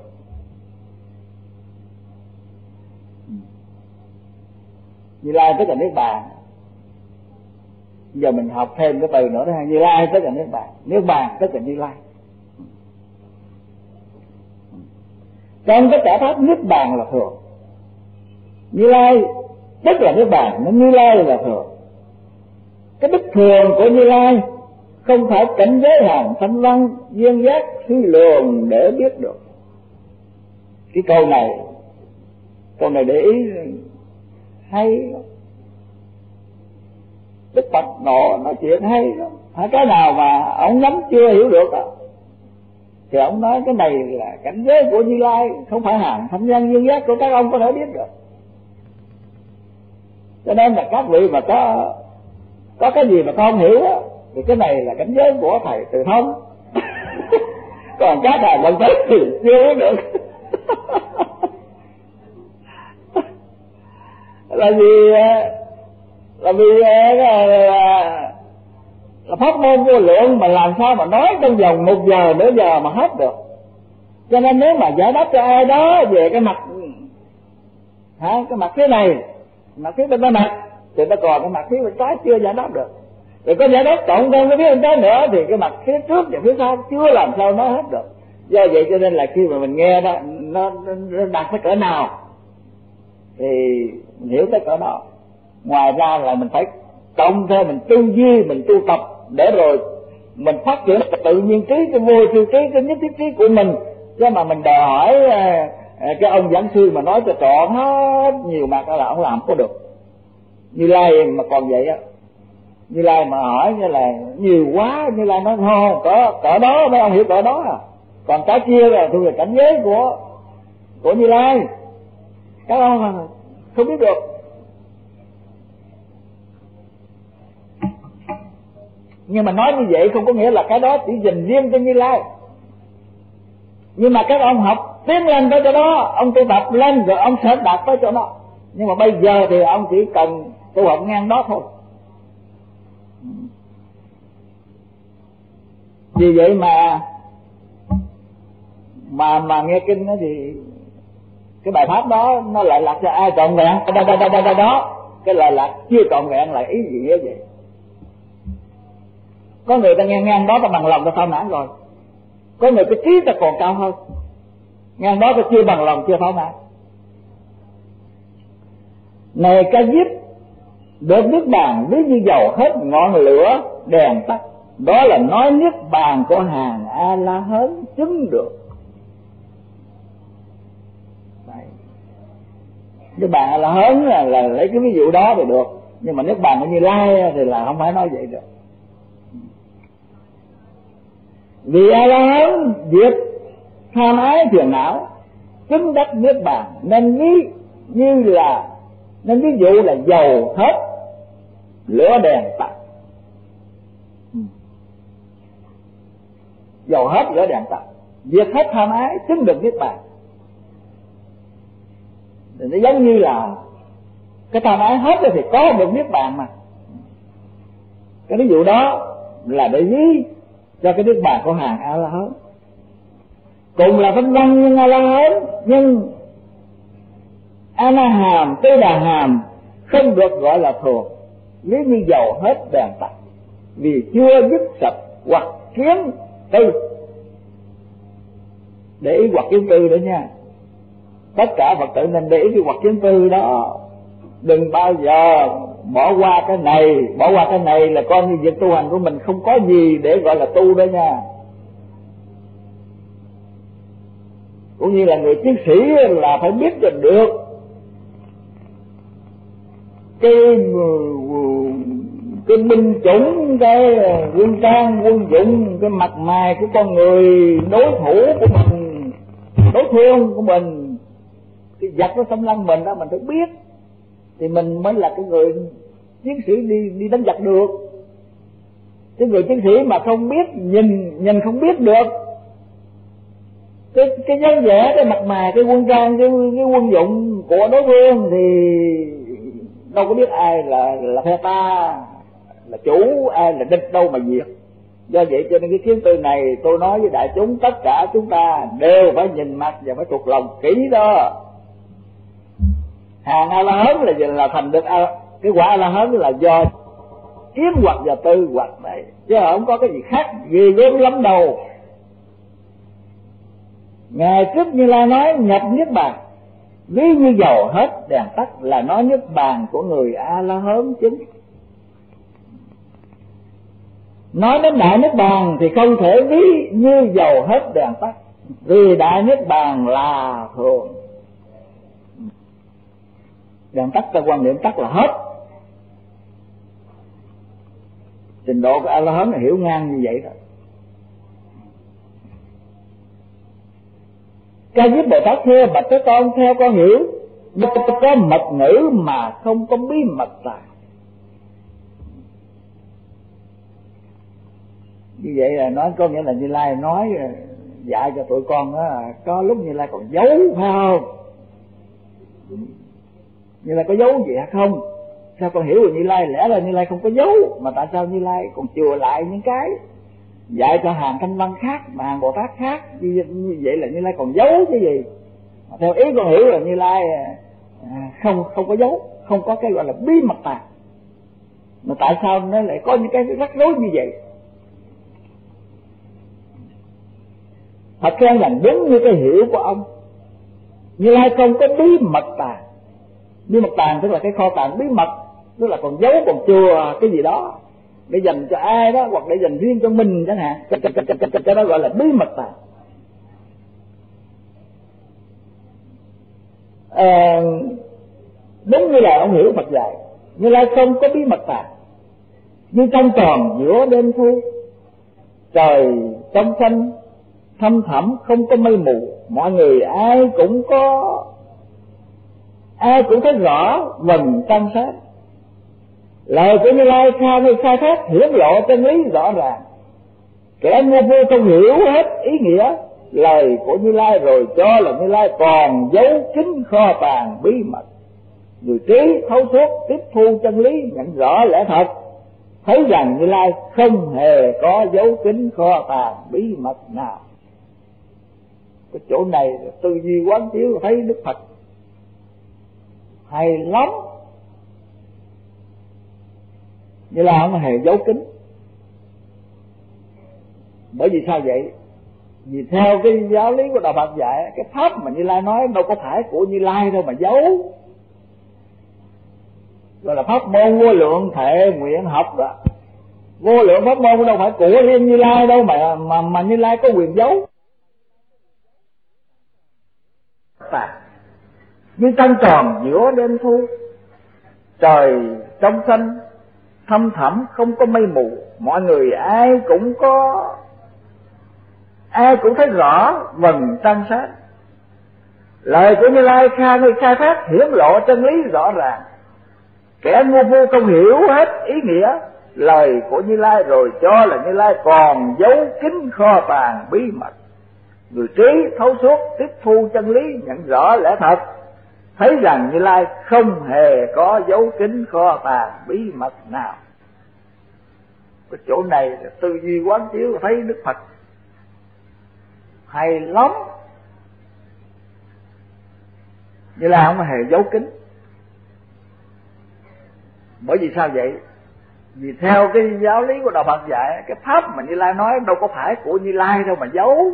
Như Lai tức là niết bàn. Giờ mình học thêm cái từ nữa đó, Như Lai tức là niết bàn tức là Như Lai. Trong tất cả pháp niết bàn là thường. Như Lai tức là niết bàn nên Như Lai là thường. Cái bất thường của Như Lai không phải cảnh giới hàng thanh văn duyên giác suy luận để biết được. Cái câu này để ý hay lắm. Đức Phật nói chuyện hay lắm. Phải cái nào mà ông nhắm chưa hiểu được đó, thì ông nói cái này là cảnh giới của Như Lai, không phải hàng thanh văn duyên giác của các ông có thể biết được. Cho nên là các vị mà có cái gì mà con không hiểu á, thì cái này là cảnh giới của thầy Từ Thông. Còn các thầy vẫn tới thì chưa biết được. là vì là pháp môn vô lượng, mà làm sao mà nói trong vòng 1 giờ nửa giờ mà hết được. Cho nên nếu mà giải đáp cho ai đó về cái mặt cái mặt phía này, mặt phía bên mặt, thì nó còn cái mặt phía bên trái chưa giải đáp được. Rồi có giải đáp cộng thêm cái phía bên trái nữa, thì cái mặt phía trước và phía sau chưa làm sao nói hết được. Do vậy cho nên là khi mà mình nghe đó, nó đạt tới cỡ nào thì mình hiểu tới cỡ đó. Ngoài ra là mình phải cộng thêm mình tư duy, mình tu tập, để rồi mình phát triển tự nhiên trí, cái vô sư trí, cái nhất thiết trí của mình. Chứ mà mình đòi hỏi cái ông giảng sư mà nói cho trọn hết nhiều mặt là ông làm có được. Như Lai mà còn vậy á, Như Lai mà hỏi như là nhiều quá, Như Lai nói không, cỡ đó mấy ông hiểu cỡ đó à. Còn cái kia là thuộc về cảnh giới của Như Lai, các ông không biết được. Nhưng mà nói như vậy không có nghĩa là cái đó chỉ dành riêng cho Như Lai. Nhưng mà các ông học tiến lên tới chỗ đó, ông tu tập lên rồi ông sẽ đạt tới chỗ đó. Nhưng mà bây giờ thì ông chỉ cần tu học ngang đó thôi. Vì vậy mà nghe kinh đó thì cái bài pháp đó nó lại lạc cho ai trọn vẹn đó, cái lại lạc chưa trọn vẹn là ý gì vậy? Có người ta nghe ngang đó ta bằng lòng ta thỏa mãn rồi, có người cái trí ta còn cao hơn, ngang đó ta chưa bằng lòng chưa thỏa mãn. Này Ca Diếp, được niết bàn ví như dầu hết ngọn lửa đèn tắt, đó là nói niết bàn của hàng A La Hán chứng được. Niết bàn A La Hán là lấy cái ví dụ đó thì được, nhưng mà niết bàn của Như Lai thì là không phải nói vậy được. Vì A La Hán diệt tham ái phiền não, chứng đắc niết bàn, nên ví dụ là dầu hết lửa đèn tắt. Dầu hết lửa đèn tắt, diệt hết tham ái, chứng được niết bàn. Thì nó giống như là cái tham ái hết rồi thì có được niết bàn mà. Cái ví dụ đó là để ví cho cái niết bàn của hàng A La Hán. Cùng là thanh văn nhưng A La Hán, nhưng A La Hàm, Tư Đà Hàm không được gọi là thường, nếu như dầu hết bèn tắt, vì chưa dứt sạch hoặc kiến tư. Để ý hoặc kiến tư đó nha, tất cả Phật tử nên để ý cái hoặc kiến tư đó, đừng bao giờ bỏ qua cái này. Bỏ qua cái này là coi như việc tu hành của mình không có gì để gọi là tu đó nha. Cũng như là người chiến sĩ là phải biết được cái binh chủng, cái quân trang quân dụng, cái mặt mày của con người đối thủ của mình, đối phương của mình, cái giặc nó xâm lăng mình đó mình phải biết, thì mình mới là cái người chiến sĩ đi đánh giặc được. Cái người chiến sĩ mà không biết, nhìn không biết được cái dáng vẻ, cái mặt mày, cái quân trang, cái quân dụng của đối phương thì đâu có biết ai là phe ta, là chủ, ai là địch đâu mà diệt. Do vậy cho nên cái kiến tư này tôi nói với đại chúng, tất cả chúng ta đều phải nhìn mặt và phải thuộc lòng kỹ đó. Hàng A La Hán là thành được cái quả A La Hán là do kiến hoặc và tư hoặc này, chứ không có cái gì khác ghê gớm lắm đâu. Ngày trước Như Lai nói nhập niết bàn, ví như dầu hết đèn tắt, là nói niết bàn của người A La Hán chính. Nói đến đại niết bàn thì không thể ví như dầu hết đèn tắt, vì đại niết bàn là thường. Đèn tắt ta quan niệm tắt là hết. Trình độ của A La Hán là hiểu ngang như vậy đó. Ca Diếp Bồ Tát thưa: bạch Thế Tôn, theo con hiểu, nhưng có mật ngữ mà không có bí mật tàng. Như vậy là nói có nghĩa là Như Lai nói dạy cho tụi con đó, có lúc Như Lai còn giấu, phải không? Như Lai có giấu gì hay không? Sao con hiểu rồi Như Lai? Lẽ là Như Lai không có giấu, mà tại sao Như Lai còn chừa lại những cái dạy cho hàng Thanh Văn khác mà hàng Bồ Tát khác? Như vậy là Như Lai còn giấu cái gì? Mà theo ý con hiểu là Như Lai không có giấu, không có cái gọi là bí mật tàng. Mà tại sao nó lại có những cái rắc rối như vậy? Thật ra là đúng như cái hiểu của ông, Như Lai không có bí mật tàng. Bí mật tàng tức là cái kho tàng bí mật, tức là còn giấu, còn chừa cái gì đó để dành cho ai đó, hoặc để dành riêng cho mình chẳng hạn, cái đó gọi là bí mật tàng. Đúng như là ông hiểu Phật dạy, Như Lai không có bí mật tàng. Như trăng tròn giữa đêm thu, trời trong xanh thâm thẳm không có mây mù, mọi người ai cũng thấy rõ vầng trăng sáng. Lời của Như Lai khai thác hiển lộ chân lý rõ ràng, kẻ ngu vô không hiểu hết ý nghĩa lời của Như Lai, rồi cho là Như Lai còn giấu kín kho tàng bí mật. Người trí thấu suốt tiếp thu chân lý, nhận rõ lẽ thật, thấy rằng Như Lai không hề có giấu kín kho tàng bí mật nào. Cái chỗ này tư duy quán chiếu thấy Đức Phật hay lắm. Như Lai không hề giấu kín. Bởi vì sao vậy? Vì theo cái giáo lý của Đạo Phật dạy, cái pháp mà Như Lai nói đâu có phải của Như Lai đâu mà giấu. Gọi là pháp môn vô lượng thệ nguyện học đó. Vô lượng pháp môn đâu phải của riêng Như Lai đâu mà Như Lai có quyền giấu. Như trăng tròn giữa đêm thu, trời trong xanh thâm thẳm không có mây mù, mọi người ai cũng thấy rõ vầng trăng sáng. Lời của Như Lai khai thác hiển lộ chân lý rõ ràng, kẻ ngu vô không hiểu hết ý nghĩa lời của Như Lai, rồi cho là Như Lai còn giấu kín kho tàng bí mật. Người trí thấu suốt tiếp thu chân lý, nhận rõ lẽ thật, thấy rằng Như Lai không hề có giấu kín kho tàng bí mật nào. Cái chỗ này là tư duy quán chiếu thấy Đức Phật hay lắm. Như Lai không hề giấu kín. Bởi vì sao vậy? Vì theo cái giáo lý của đạo Phật dạy, cái pháp mà Như Lai nói đâu có phải của Như Lai đâu mà giấu.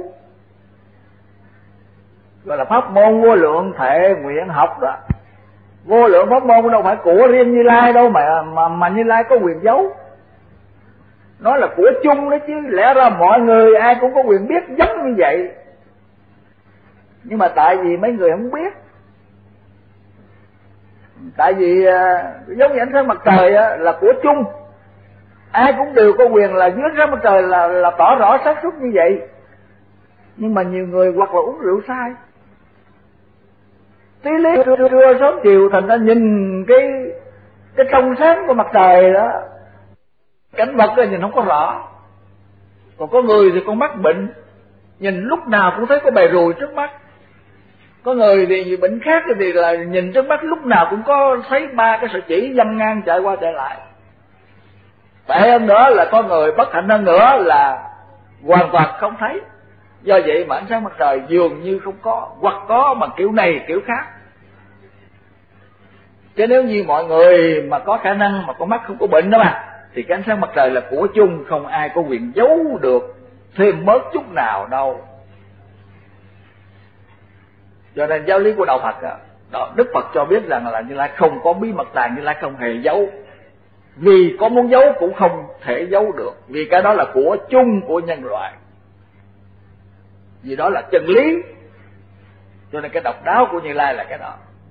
Gọi là pháp môn vô lượng thệ nguyện học đó. Vô lượng pháp môn đâu phải của riêng Như Lai đâu mà Như Lai có quyền giấu. Nó là của chung đó chứ. Lẽ ra mọi người ai cũng có quyền biết giống như vậy. Nhưng mà tại vì mấy người không biết. Tại vì giống như ánh sáng mặt trời là của chung, ai cũng đều có quyền là dưới ánh sáng mặt trời là tỏ rõ sáng suốt như vậy. Nhưng mà nhiều người hoặc là uống rượu sai, tí lý trưa sớm chiều, thành ra nhìn cái trong sáng của mặt trời đó, cảnh vật đó nhìn không có rõ. Còn có người thì con mắt bệnh, nhìn lúc nào cũng thấy có bầy ruồi trước mắt. Có người thì bệnh khác thì là nhìn trước mắt lúc nào cũng có thấy 3 cái sợi chỉ dăm ngang chạy qua chạy lại. Tệ hơn nữa là có người bất hạnh hơn nữa là hoàn toàn không thấy. Do vậy mà ánh sáng mặt trời dường như không có, hoặc có bằng kiểu này kiểu khác. Chứ nếu như mọi người mà có khả năng mà con mắt không có bệnh đó mà, thì cái ánh sáng mặt trời là của chung, không ai có quyền giấu được thêm bớt chút nào đâu. Cho nên giáo lý của đạo Phật đó, Đức Phật cho biết rằng là Như Lai không có bí mật tàng, Như Lai không hề giấu. Vì có muốn giấu cũng không thể giấu được, vì cái đó là của chung của nhân loại, vì đó là chân lý. Cho nên cái độc đáo của Như Lai là cái đó.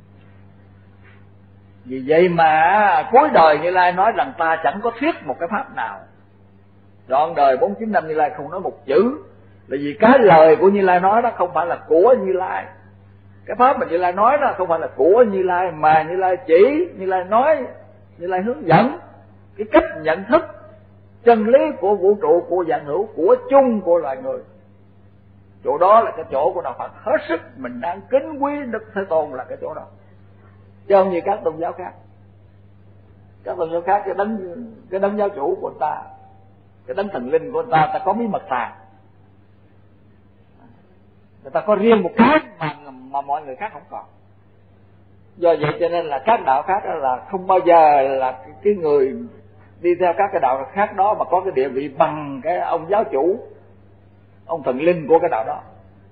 Vì vậy mà cuối đời Như Lai nói rằng ta chẳng có thuyết một cái pháp nào. Trọn đời 49 năm Như Lai không nói một chữ, là vì cái lời của Như Lai nói đó không phải là của Như Lai. Cái pháp mà Như Lai nói đó không phải là của Như Lai, mà Như Lai chỉ, Như Lai nói, Như Lai hướng dẫn cái cách nhận thức chân lý của vũ trụ, của vạn hữu, của chung của loài người. Chỗ đó là cái chỗ của đạo Phật hết sức mình đang kính quý Đức Thế Tôn, là cái chỗ đó, chứ không như các tôn giáo khác. Các tôn giáo khác cái đấng giáo chủ của ta, cái đấng thần linh của ta, ta có bí mật tàng, người ta có riêng một cái mà mọi người khác không có. Do vậy cho nên là các đạo khác là không bao giờ là cái người đi theo các cái đạo khác đó mà có cái địa vị bằng cái ông giáo chủ, ông thần linh của cái đạo đó.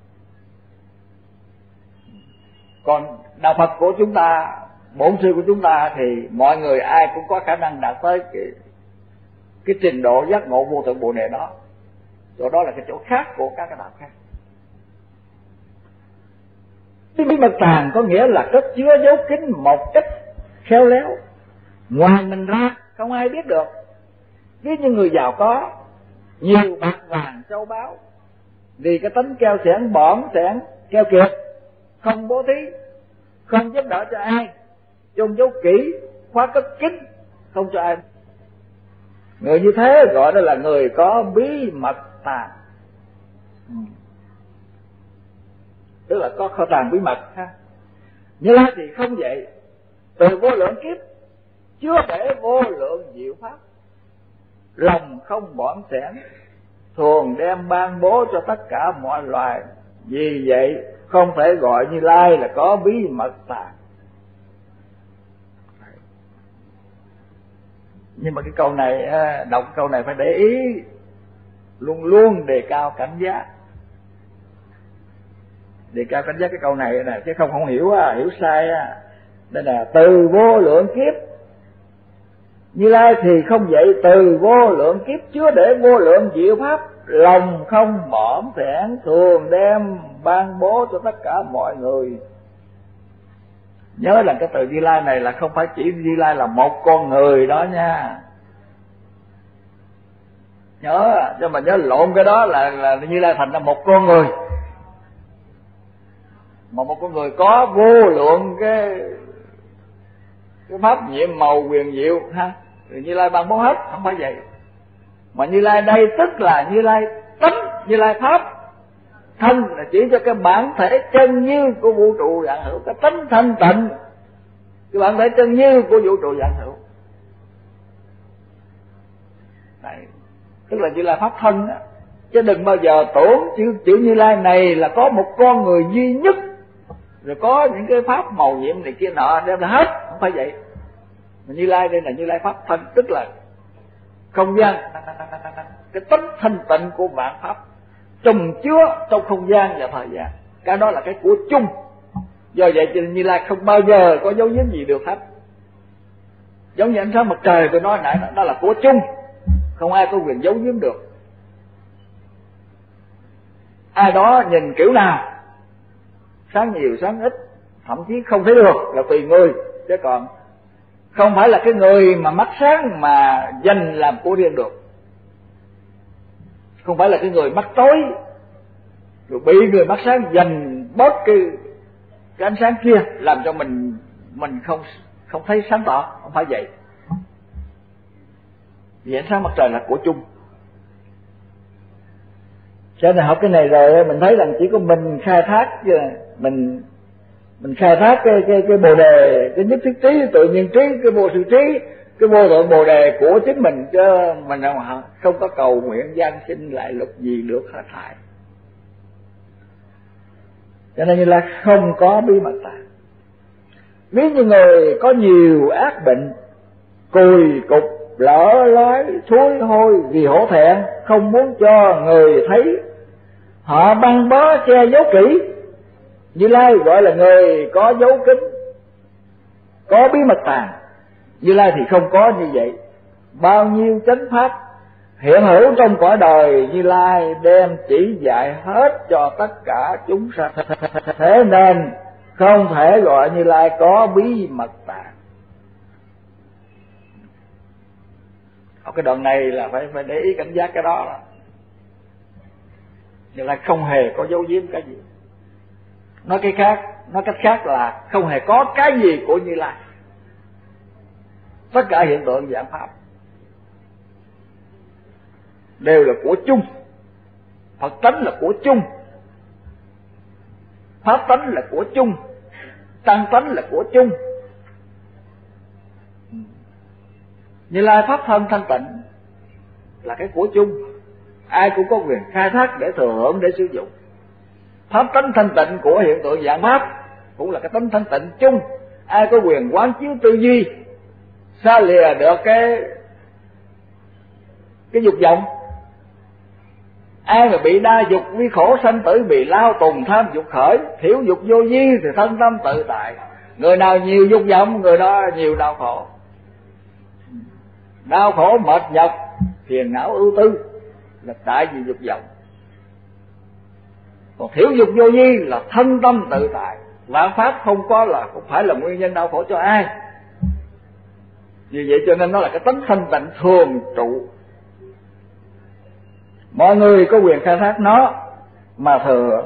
Còn đạo Phật của chúng ta, bổn sư của chúng ta, thì mọi người ai cũng có khả năng đạt tới cái trình độ giác ngộ vô thượng bồ đề đó. Chỗ đó là cái chỗ khác của các cái đạo khác. Cái bí mật tàng có nghĩa là cất chứa giấu kín một cách khéo léo, ngoài mình ra không ai biết được. Ví như người giàu có nhiều bạc vàng châu báu, vì cái tính keo xẻn bỏn xẻn keo kiệt, không bố thí, không giúp đỡ cho ai, chôn giấu kỹ, khóa cất kín, không cho ai. Người như thế gọi đó là người có bí mật tàng, tức là có kho tàng bí mật ha. Như Lai thì không vậy, từ vô lượng kiếp chứa để vô lượng diệu pháp, lòng không bỏn xẻn, thường đem ban bố cho tất cả mọi loài. Vì vậy không thể gọi Như Lai là có bí mật tàng. Nhưng mà cái câu này, đọc câu này phải để ý, luôn luôn đề cao cảnh giác, đề cao cảnh giác cái câu này nè, chứ không hiểu hiểu sai á. Đây là từ vô lượng kiếp, Như Lai thì không vậy, từ vô lượng kiếp chứa để vô lượng diệu pháp, lòng không bỏn xẻn, thường đem ban bố cho tất cả mọi người. Nhớ là cái từ Như Lai này là không phải chỉ Như Lai là một con người đó nha. Nhớ, cho mà nhớ lộn cái đó là Như Lai thành ra một con người. Mà một con người có vô lượng cái pháp nhiệm màu quyền diệu ha, thì Như Lai ban bố hết, không phải vậy. Mà Như Lai đây tức là Như Lai tánh, Như Lai pháp. Thân là chỉ cho cái bản thể chân như của vũ trụ vạn hữu, cái tánh thanh tịnh, cái bản thể chân như của vũ trụ vạn hữu. Đấy, tức là Như Lai pháp thân đó. Chứ đừng bao giờ tưởng chữ Như Lai này là có một con người duy nhất rồi có những cái pháp màu nhiệm này kia nọ đem ra hết, không phải vậy. Mà Như Lai đây là Như Lai pháp thân, tức là không gian, cái tánh thanh tịnh của vạn pháp trùng chứa trong không gian và thời gian, cái đó là cái của chung. Do vậy cho nên Như Lai không bao giờ có dấu giếm gì được hết. Giống như ánh sáng mặt trời tôi nói nãy, đó là của chung, không ai có quyền giấu giếm được. Ai đó nhìn kiểu nào, sáng nhiều sáng ít, thậm chí không thấy được là tùy người, chứ còn không phải là cái người mà mắt sáng mà dành làm của riêng được. Không phải là cái người mắt tối rồi bị người mắt sáng dành bớt cái ánh sáng kia làm cho mình không thấy sáng tỏ, không phải vậy. Vì ánh sáng mặt trời là của chung. Cho nên học cái này rồi mình thấy rằng chỉ có mình khai thác, mình khai thác cái bồ đề, cái nhất thiết trí, tự nhiên trí, cái vô sự trí, cái vô thượng bồ đề của chính mình, chứ mình không có cầu nguyện gian sinh lại lục gì được hết thảy. Cho nên Như Lai không có bí mật tạng. Ví như người có nhiều ác bệnh, cùi cục, lở lói, thối hôi vì hổ thẹn, không muốn cho người thấy, họ băng bó che giấu kỹ. Như Lai gọi là người có dấu kín, có bí mật tàng. Như Lai thì không có như vậy. Bao nhiêu chánh pháp hiện hữu trong cõi đời, Như Lai đem chỉ dạy hết cho tất cả chúng sanh. Thế nên không thể gọi Như Lai có bí mật tàng. Ở cái đoạn này là phải để ý cảnh giác cái đó là Như Lai không hề có dấu giếm cái gì. Nói cách khác là không hề có cái gì của Như Lai. Tất cả hiện tượng dạng pháp đều là của chung. Phật tánh là của chung, pháp tánh là của chung, tăng tánh là của chung. Như Lai pháp thân thanh tịnh là cái của chung, ai cũng có quyền khai thác để thừa hưởng, để sử dụng. Pháp tánh thanh tịnh của hiện tượng dạng pháp cũng là cái tánh thanh tịnh chung, ai có quyền quán chiếu tư duy, xa lìa được cái dục vọng. Ai mà bị đa dục vi khổ sanh tử, bị lao tùng tham dục khởi, thiểu dục vô vi thì thân tâm tự tại. Người nào nhiều dục vọng, người đó nhiều đau khổ. Đau khổ mệt nhọc, phiền não ưu tư là tại vì dục vọng. Còn thiểu dục vô vi là thân tâm tự tại. Vạn pháp không phải là nguyên nhân đau khổ cho ai. Vì vậy cho nên nó là cái tánh thanh tịnh thường trụ. Mọi người có quyền khai thác nó mà thừa.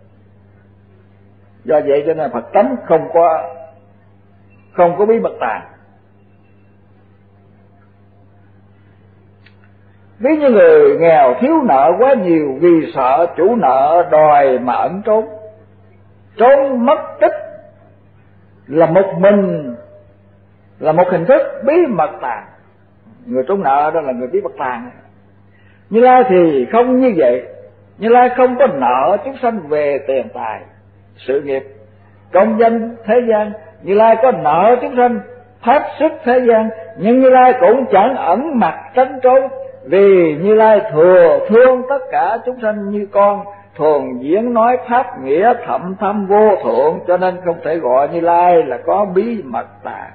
Do vậy cho nên Phật tánh không có bí mật tàng. Ví như người nghèo thiếu nợ quá nhiều, vì sợ chủ nợ đòi mà ẩn trốn mất tích, là một hình thức bí mật tàng. Người trốn nợ đó là người bí mật tàng. Như Lai thì không như vậy. Như Lai không có nợ chúng sanh về tiền tài, sự nghiệp, công danh thế gian. Như Lai có nợ chúng sanh pháp sức thế gian, nhưng Như Lai cũng chẳng ẩn mặt tránh trốn, vì Như Lai thừa thương tất cả chúng sanh như con, thường diễn nói pháp nghĩa thậm thâm vô thượng, cho nên không thể gọi Như Lai là có bí mật tàng.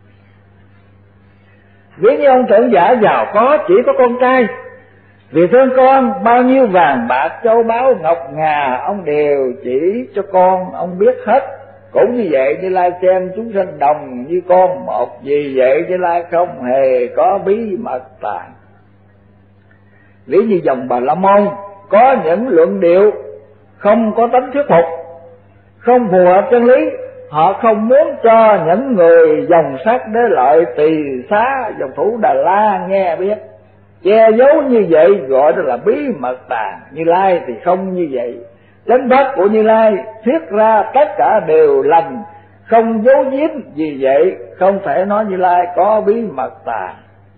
Ví như ông trưởng giả giàu có chỉ có con trai, vì thương con bao nhiêu vàng bạc châu báu ngọc ngà ông đều chỉ cho con, ông biết hết. Cũng như vậy Như Lai xem chúng sanh đồng như con một, vì vậy Như Lai không hề có bí mật tàng. Ví như dòng Bà La Môn có những luận điệu không có tánh thuyết phục, không phù hợp chân lý, họ không muốn cho những người dòng sát đế lợi tỳ xá dòng thủ Đà La nghe biết, che giấu như vậy gọi đó là bí mật tàng. Như Lai thì không như vậy. Chánh pháp của Như Lai thuyết ra tất cả đều lành, không giấu giếm, vì vậy không thể nói Như Lai có bí mật tàng.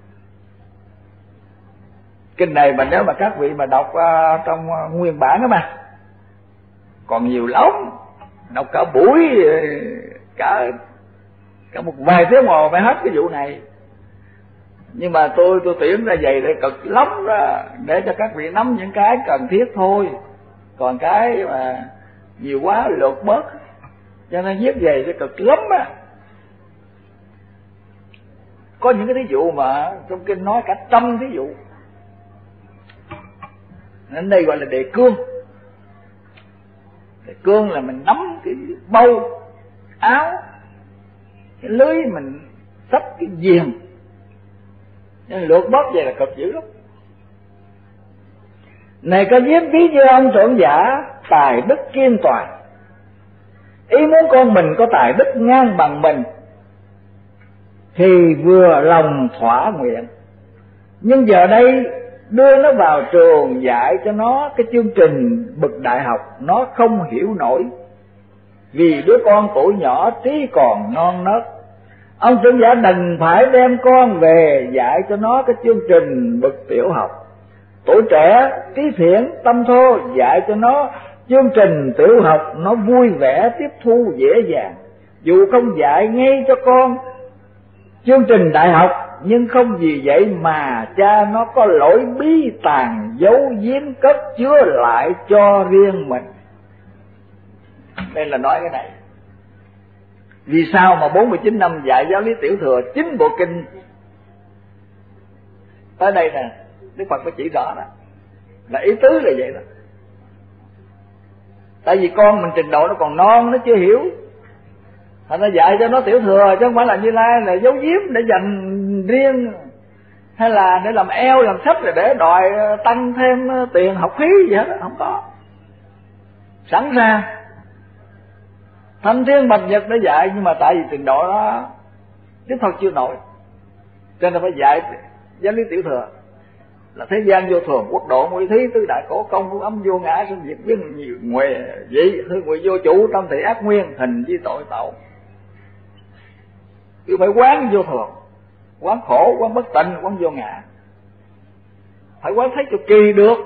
Kinh này mà nếu mà các vị mà đọc trong nguyên bản đó mà còn nhiều lắm, đọc cả buổi, cả một vài tiếng ngồi mới hết cái vụ này. Nhưng mà tôi tuyển ra vậy để cực lắm ra, để cho các vị nắm những cái cần thiết thôi, còn cái mà nhiều quá lột bớt, cho nên viết về cho cực lắm á. Có những cái thí dụ mà trong kinh nói cả trăm thí dụ, nên đây gọi là đề cương. Đề cương là mình nắm cái bâu áo, cái lưới mình xách cái viền, nên lượt bớt về là cực dữ lắm. Này có viết ví như ông trưởng giả tài đức kiên toàn, ý muốn con mình có tài đức ngang bằng mình thì vừa lòng thỏa nguyện. Nhưng giờ đây đưa nó vào trường dạy cho nó cái chương trình bậc đại học, nó không hiểu nổi, vì đứa con tuổi nhỏ trí còn non nớt. Ông trưởng giả đành phải đem con về dạy cho nó cái chương trình bậc tiểu học. Tuổi trẻ trí thiện tâm thô, dạy cho nó chương trình tiểu học, nó vui vẻ tiếp thu dễ dàng. Dù không dạy ngay cho con chương trình đại học, nhưng không vì vậy mà cha nó có lỗi bí tàng giấu giếm cất chứa lại cho riêng mình. Đây là nói cái này. Vì sao mà 49 năm dạy giáo lý tiểu thừa 9 bộ kinh tới đây nè, Đức Phật có chỉ rõ đó, là ý tứ là vậy đó. Tại vì con mình trình độ nó còn non, nó chưa hiểu, thành ra dạy cho nó tiểu thừa, chứ không phải là Như Lai là giấu giếm để dành riêng, hay là để làm eo làm sách rồi để đòi tăng thêm tiền học phí gì hết, không có. Sẵn sàng thanh thiên bạch nhật để dạy, nhưng mà tại vì trình độ đó Đức Phật chưa nổi, cho nên phải dạy giáo lý tiểu thừa, là thế gian vô thường, quốc độ nguy thí, tứ đại cổ công, phú ấm vô ngã, sinh diệt biến nhiều nguy dị, hư nguy vô chủ, tâm thị ác nguyên, hình với tội tậu. Cứ phải quán vô thường, quán khổ, quán bất tịnh, quán vô ngã, phải quán thấy cho kỳ được.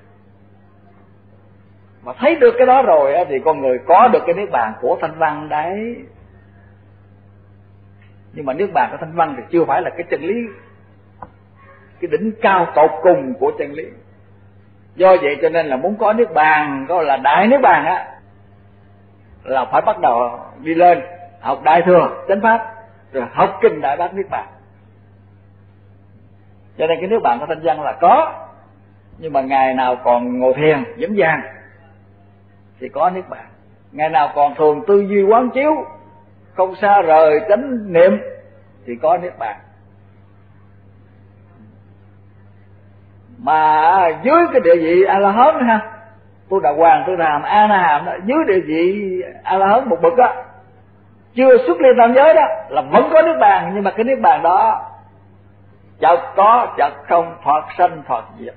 Mà thấy được cái đó rồi thì con người có được cái niết bàn của Thanh Văn đấy. Nhưng mà niết bàn của Thanh Văn thì chưa phải là cái chân lý, cái đỉnh cao tột cùng của chân lý. Do vậy cho nên là muốn có niết bàn, gọi là đại niết bàn á, là phải bắt đầu đi lên học đại thừa chánh pháp, rồi học kinh đại bát niết bàn. Cho nên cái niết bàn của Thanh Văn là có, nhưng mà ngày nào còn ngồi thiền vững vàng thì có niết bàn. Ngày nào còn thường tư duy quán chiếu, không xa rời chánh niệm thì có niết bàn. Mà dưới cái địa vị A La Hán ha, tôi Đà Hoàng, tôi Đàm, A Na Hàm đó, dưới địa vị A La Hán một bậc đó, chưa xuất ly tam giới đó, là vẫn có niết bàn. Nhưng mà cái niết bàn đó chợt có chợt không, thoạt sanh thoạt diệt.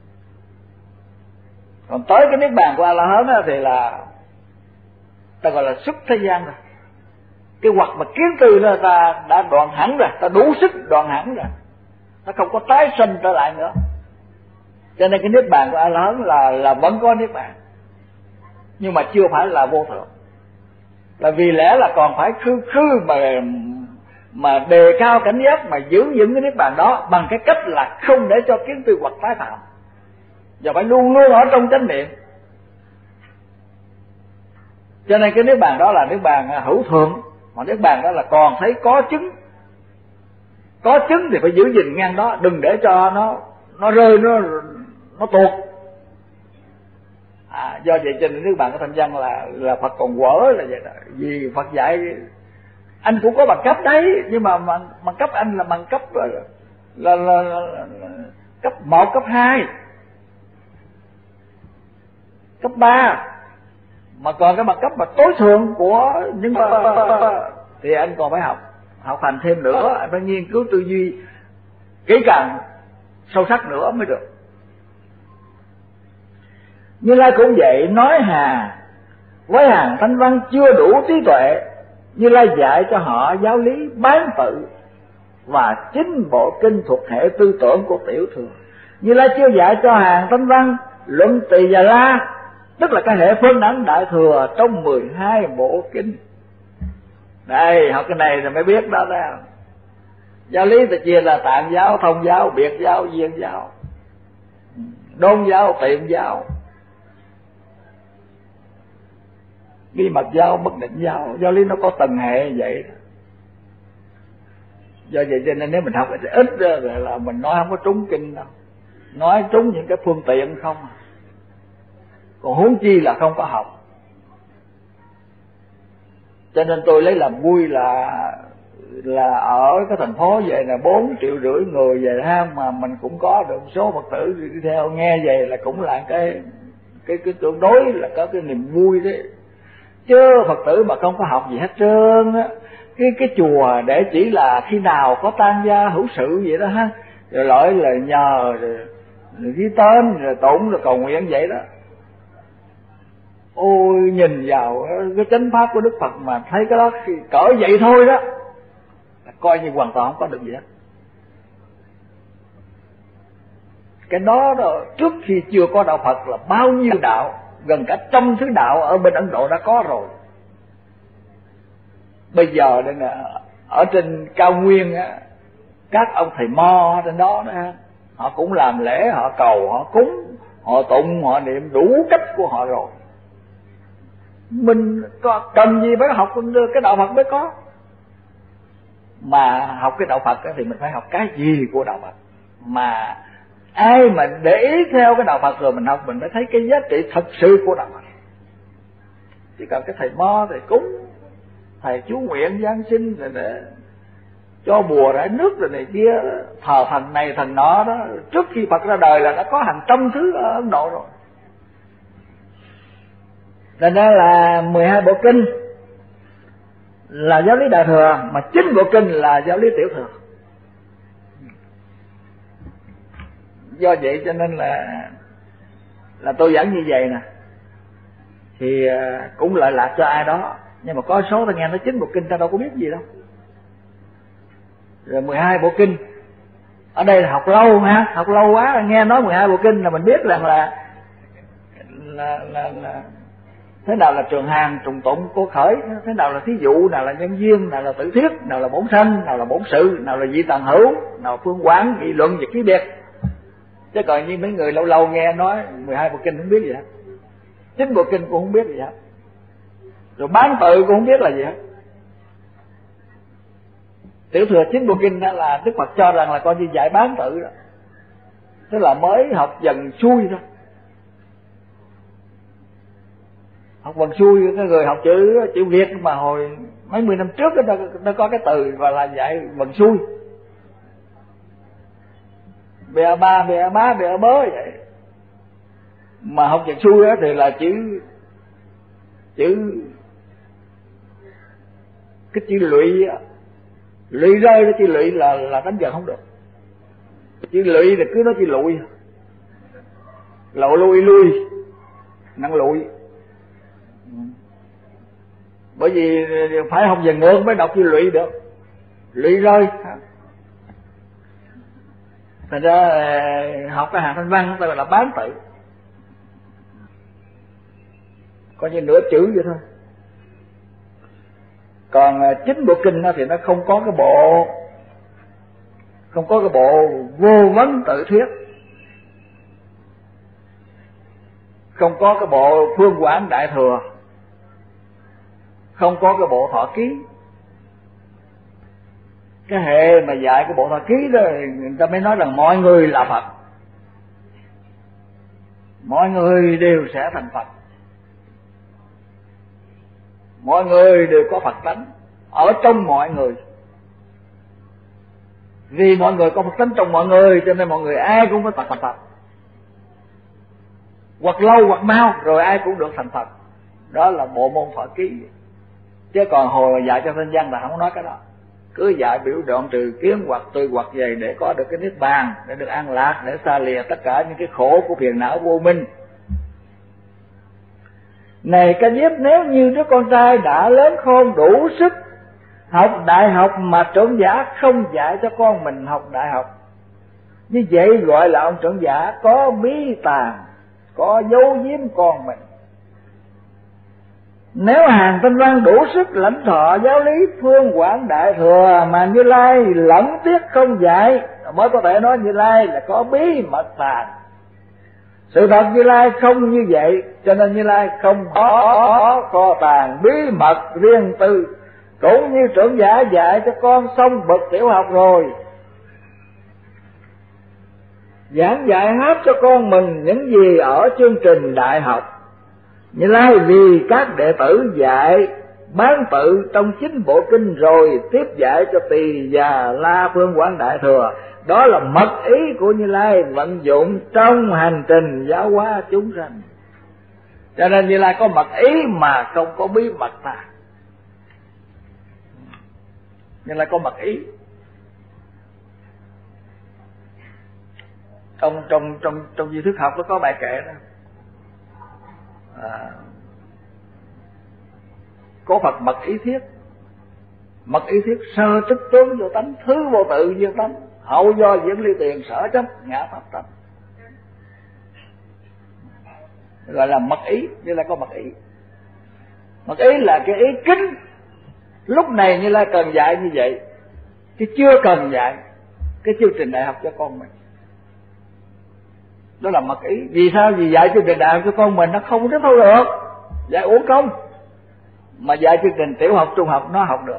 Còn tới cái niết bàn của A La Hán đó thì là ta gọi là xuất thế gian rồi. Cái hoặc mà kiến tư đó ta đã đoạn hẳn rồi, ta đủ sức đoạn hẳn rồi, ta không có tái sinh trở lại nữa. Cho nên cái niết bàn của A La Hán là vẫn có niết bàn, nhưng mà chưa phải là vô thượng. Là vì lẽ là còn phải khư mà đề cao cảnh giác, mà giữ vững cái niết bàn đó bằng cái cách là không để cho kiến tư hoặc tái phạm, và phải luôn luôn ở trong chánh niệm. Cho nên cái niết bàn đó là niết bàn hữu thượng, mà niết bàn đó là còn thấy có chứng. Có chứng thì phải giữ gìn ngang đó, đừng để cho nó rơi, nó tuột. Do vậy cho nên niết bàn của Thanh Văn là Phật còn quở là vậy đó. Vì Phật dạy anh cũng có bằng cấp đấy, nhưng mà bằng cấp anh là bằng cấp là cấp 1, cấp 2, cấp 3, mà còn cái bằng cấp mà tối thượng của những thì anh còn phải học hành thêm nữa, anh phải nghiên cứu tư duy kỹ càng sâu sắc nữa mới được. Như Lai cũng vậy, nói với hàng Thanh Văn chưa đủ trí tuệ, Như Lai dạy cho họ giáo lý bán tự và 9 bộ kinh thuộc hệ tư tưởng của tiểu thừa. Như Lai chưa dạy cho hàng Thanh Văn luận Tỳ Và La, tức là cái hệ phân đẳng đại thừa trong 12 bộ kinh. Đây, học cái này rồi mới biết đó đó. Giáo lý ta chia là tạng giáo, thông giáo, biệt giáo, viên giáo, đôn giáo, tiệm giáo, bí mật giáo, bất định giáo. Giáo lý nó có tầng hệ như vậy. Do vậy cho nên nếu mình học ít rồi là mình nói không có trúng kinh đâu, nói trúng những cái phương tiện không, còn huống chi là không có học. Cho nên tôi lấy làm vui là ở cái thành phố vậy là 4,5 triệu người về ha, mà mình cũng có được số Phật tử đi theo nghe về là cũng là cái tương đối là có cái niềm vui đấy. Chứ Phật tử mà không có học gì hết trơn á, cái chùa để chỉ là khi nào có tang gia hữu sự vậy đó ha, rồi lỗi là nhờ rồi ghi tên rồi tụng rồi cầu nguyện vậy đó. Ôi nhìn vào cái chánh pháp của Đức Phật mà thấy cái đó cỡ vậy thôi đó là coi như hoàn toàn không có được gì hết. Cái đó trước khi chưa có đạo Phật là bao nhiêu đạo, gần cả 100 thứ đạo ở bên Ấn Độ đã có rồi. Bây giờ đây nè, ở trên cao nguyên á, các ông thầy mo trên đó đó, họ cũng làm lễ, họ cầu, họ cúng, họ tụng, họ niệm đủ cách của họ rồi. Mình cần gì phải học cái đạo Phật mới có. Mà học cái đạo Phật thì mình phải học cái gì của đạo Phật. Mà ai mà để ý theo cái đạo Phật rồi mình học, mình mới thấy cái giá trị thật sự của đạo Phật. Chỉ cần cái thầy mo, thầy cúng, thầy chú nguyện giáng sinh rồi để cho bùa rải nước rồi này kia, thờ thần này thần nọ đó, trước khi Phật ra đời là đã có hàng trăm thứ ở Ấn Độ rồi. Nên đó là 12 bộ kinh là giáo lý đại thừa, mà 9 bộ kinh là giáo lý tiểu thừa. Do vậy cho nên là tôi giảng như vậy nè, thì cũng lợi lạc cho ai đó. Nhưng mà có số ta nghe nói 9 bộ kinh ta đâu có biết gì đâu. Rồi 12 bộ kinh ở đây là học lâu ha, học lâu quá nghe nói 12 bộ kinh là mình biết rằng là thế nào là trường hàng, trùng tụng, cố khởi, thế nào là thí dụ, nào là nhân duyên, nào là tử thiết, nào là bổn sanh, nào là bổn sự, nào là vị tần hữu, nào phương quán, nghị luận và ký biệt. Chứ còn như mấy người lâu lâu nghe nói 12 bộ kinh không biết gì hết, 9 bộ kinh cũng không biết gì hết, rồi bán tự cũng không biết là gì hết. Tiểu thừa 9 bộ kinh đó là Đức Phật cho rằng là coi như dạy bán tự đó, tức là mới học dần xuôi thôi. Học bằng xuôi, cái người học chữ Việt mà hồi mấy mươi năm trước nó có cái từ gọi là dạy bằng xuôi, bè ba bè má bè bớ vậy. Mà học dần xuôi đó thì là chữ cái chữ lụy rơi đó, chữ lụy là đánh giờ không được. Chữ lụy thì cứ nói chữ lụi, lậu lui năng lụi. Bởi vì phải học dần ngược mới đọc chữ lụy được, lụy rơi. Thành ra học cái hàng thanh văn ta gọi là bán tự, coi như nửa chữ vậy thôi. Còn 9 bộ kinh thì nó không có cái bộ vô vấn tự thuyết, không có cái bộ phương quảng đại thừa, không có cái bộ thọ ký. Cái hệ mà dạy cái bộ thọ ký đó người ta mới nói rằng mọi người là Phật, mọi người đều sẽ thành Phật, mọi người đều có Phật tánh ở trong mọi người. Vì mọi người có Phật tánh trong mọi người cho nên mọi người ai cũng có thành Phật, hoặc lâu hoặc mau rồi ai cũng được thành Phật. Đó là bộ môn thọ ký. Chứ còn hồi dạy cho thanh văn là không nói cái đó, cứ dạy biểu đoạn trừ kiến hoặc tư hoặc gì để có được cái niết bàn, để được an lạc, để xa lìa tất cả những cái khổ của phiền não vô minh. Này Ca Diếp, nếu như đứa con trai đã lớn khôn đủ sức học đại học mà trưởng giả không dạy cho con mình học đại học, như vậy gọi là ông trưởng giả có bí tàng, có giấu giếm con mình. Nếu Hàng Tinh Văn đủ sức lãnh thọ giáo lý Phương Quảng Đại Thừa mà Như Lai lẫn tiếc không dạy, mới có thể nói Như Lai là có bí mật tàng. Sự thật Như Lai không như vậy, cho nên Như Lai không có kho tàng bí mật riêng tư. Cũng như trưởng giả dạy cho con xong bậc tiểu học rồi, giảng dạy hết cho con mình những gì ở chương trình đại học. Như Lai vì các đệ tử dạy bán tự trong chính bộ kinh rồi tiếp dạy cho Tỳ và La Phương Quảng Đại Thừa. Đó là mật ý của Như Lai vận dụng trong hành trình giáo hóa chúng sanh. Cho nên Như Lai có mật ý mà không có bí mật tàng. Như Lai có mật ý. Trong di thức học nó có bài kệ đó. Có Phật mật ý thiết. Mật ý thiết sơ tức tướng vô tánh, thứ vô tự vô tánh, hậu do diễn ly tiền sở chấp ngã pháp tánh, gọi là mật ý. Như Lai có mật ý. Mật ý là cái ý kính. Lúc này Như Lai cần dạy như vậy, chứ chưa cần dạy cái chương trình đại học cho con mình. Đó là mật ý. Vì sao? Vì dạy chương trình đại học cho con mình nó không tiếp thu được, dạy uổng công. Mà dạy chương trình tiểu học trung học nó học được.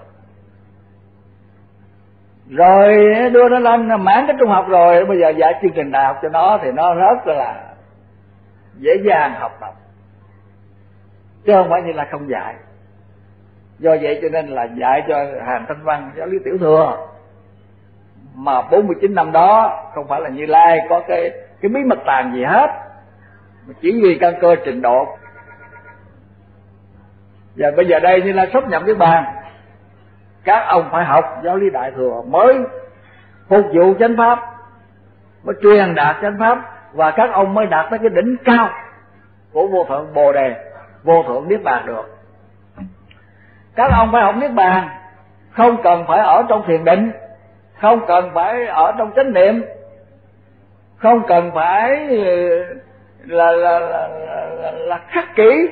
Rồi đưa nó lên mãn cái trung học rồi, bây giờ dạy chương trình đại học cho nó thì nó rất là dễ dàng học tập, chứ không phải như là không dạy. Do vậy cho nên là dạy cho Hàng Thanh Văn giáo lý tiểu thừa. Mà 49 năm đó không phải là Như Lai có cái bí mật tàng gì hết, chỉ vì căn cơ trình độ. Và bây giờ đây Như Lai sắp nhập cái bàn, các ông phải học giáo lý đại thừa mới phục vụ chánh pháp, mới truyền đạt chánh pháp, và các ông mới đạt tới cái đỉnh cao của vô thượng bồ đề, vô thượng niết bàn được. Các ông phải học niết bàn, không cần phải ở trong thiền định, không cần phải ở trong chánh niệm, không cần phải là khắc kỹ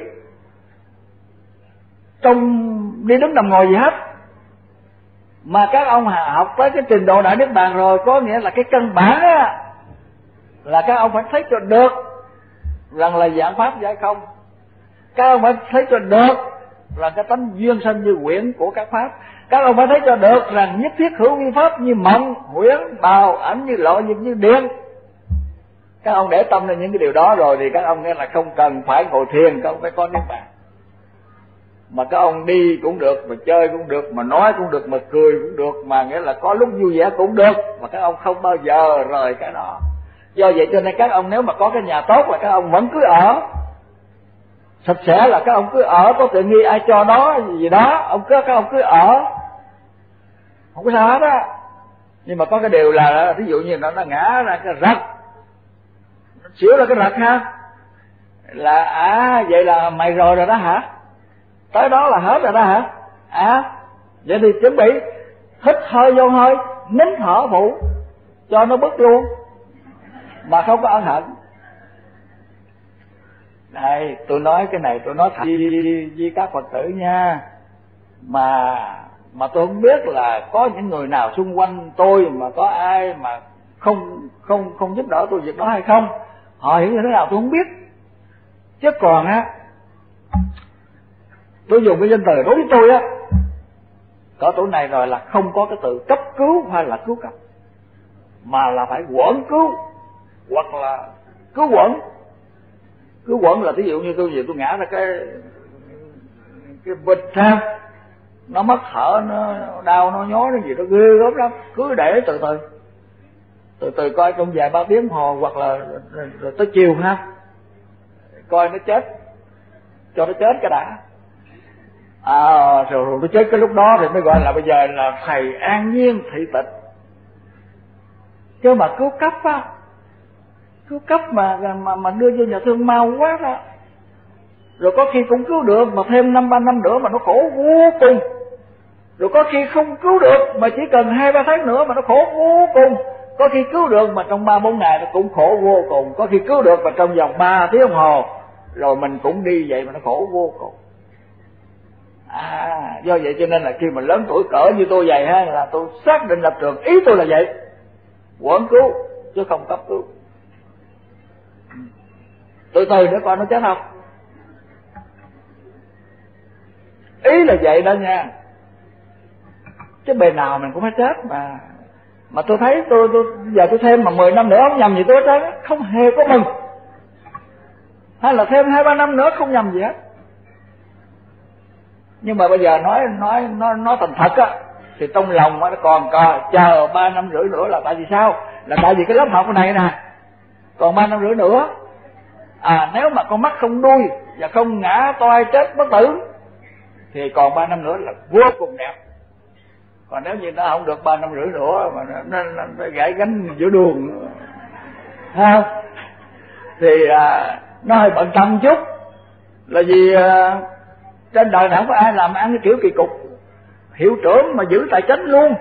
trong đi đứng nằm ngồi gì hết. Mà các ông học tới cái trình độ đại niết bàn rồi, có nghĩa là cái căn bản á, là các ông phải thấy cho được rằng là dạng pháp giải không. Các ông phải thấy cho được là cái tánh duyên sanh như quyển của các pháp. Các ông phải thấy cho được rằng nhất thiết hữu vi pháp như mộng, huyễn, bào, ảnh như lộ, như điện. Các ông để tâm lên những cái điều đó rồi thì các ông nghe là không cần phải ngồi thiền, các ông phải có niết bàn. Mà các ông đi cũng được, mà chơi cũng được, mà nói cũng được, mà cười cũng được, mà nghĩa là có lúc vui vẻ cũng được, mà các ông không bao giờ rời cái đó. Do vậy cho nên các ông nếu mà có cái nhà tốt là các ông vẫn cứ ở, sạch sẽ là các ông cứ ở, có tiện nghi ai cho đó gì đó, các ông cứ ở, không có sao hết á. Nhưng mà có cái điều là ví dụ như nó ngã ra cái rạch, xỉu là cái rạch ha, là vậy là mày rồi đó hả? Tới đó là hết rồi đó hả? Vậy thì chuẩn bị hít hơi vô hơi, nín thở phụ cho nó bứt luôn, mà không có ân hận. Này, tôi nói cái này tôi nói thật với các Phật tử nha, mà tôi không biết là có những người nào xung quanh tôi mà có ai mà không giúp đỡ tôi việc đó hay không, họ hiểu như thế nào tôi không biết. Chứ còn á, tôi dùng cái danh từ đối với tôi á, cỡ tuổi này rồi là không có cái từ cấp cứu hay là cứu cấp, mà là phải quẩn cứu hoặc là cứu quẩn. Cứu quẩn là ví dụ như tôi ngã ra cái vịt ha, nó mất thở, nó đau, nó nhói, nó gì đó ghê gớm lắm, cứ để từ từ coi trong vài ba tiếng hồ hoặc là rồi tới chiều ha, coi nó chết, cho nó chết cái đã. Rồi nó chết cái lúc đó thì mới gọi là bây giờ là thầy an nhiên thị tịch. Chứ mà cứu cấp á, cứu cấp mà đưa vô nhà thương mau quá đó, rồi có khi cũng cứu được mà thêm 5-3 năm nữa mà nó khổ vô cùng, rồi có khi không cứu được mà chỉ cần 2-3 tháng nữa mà nó khổ vô cùng, có khi cứu được mà trong 3-4 ngày nó cũng khổ vô cùng, có khi cứu được mà trong vòng 3 tiếng đồng hồ rồi mình cũng đi vậy mà nó khổ vô cùng. Do vậy cho nên là khi mà lớn tuổi cỡ như tôi vậy ha, là tôi xác định lập trường, ý tôi là vậy, quẩn cứu chứ không cấp cứu. Từ từ để coi nó chết không. Ý là vậy đó nha. Chứ bề nào mình cũng phải chết mà. Mà tôi thấy tôi giờ tôi thêm mà 10 năm nữa không nhầm gì tôi hết, không hề có mừng. Hay là thêm 2-3 năm nữa không nhầm gì hết. Nhưng mà bây giờ nói thành thật á, thì trong lòng nó còn chờ 3 năm rưỡi nữa là tại vì sao? Là tại vì cái lớp học này nè, còn 3 năm rưỡi nữa. Nếu mà con mắt không đuôi và không ngã toai chết bất tử thì còn 3 năm nữa là vô cùng đẹp. Còn nếu như nó không được 3 năm rưỡi nữa mà nó gãy gánh giữa đường ha, thì nó hơi bận tâm chút. Là vì trên đời này không có ai làm ăn cái kiểu kỳ cục. Hiệu trưởng mà giữ tài chánh luôn.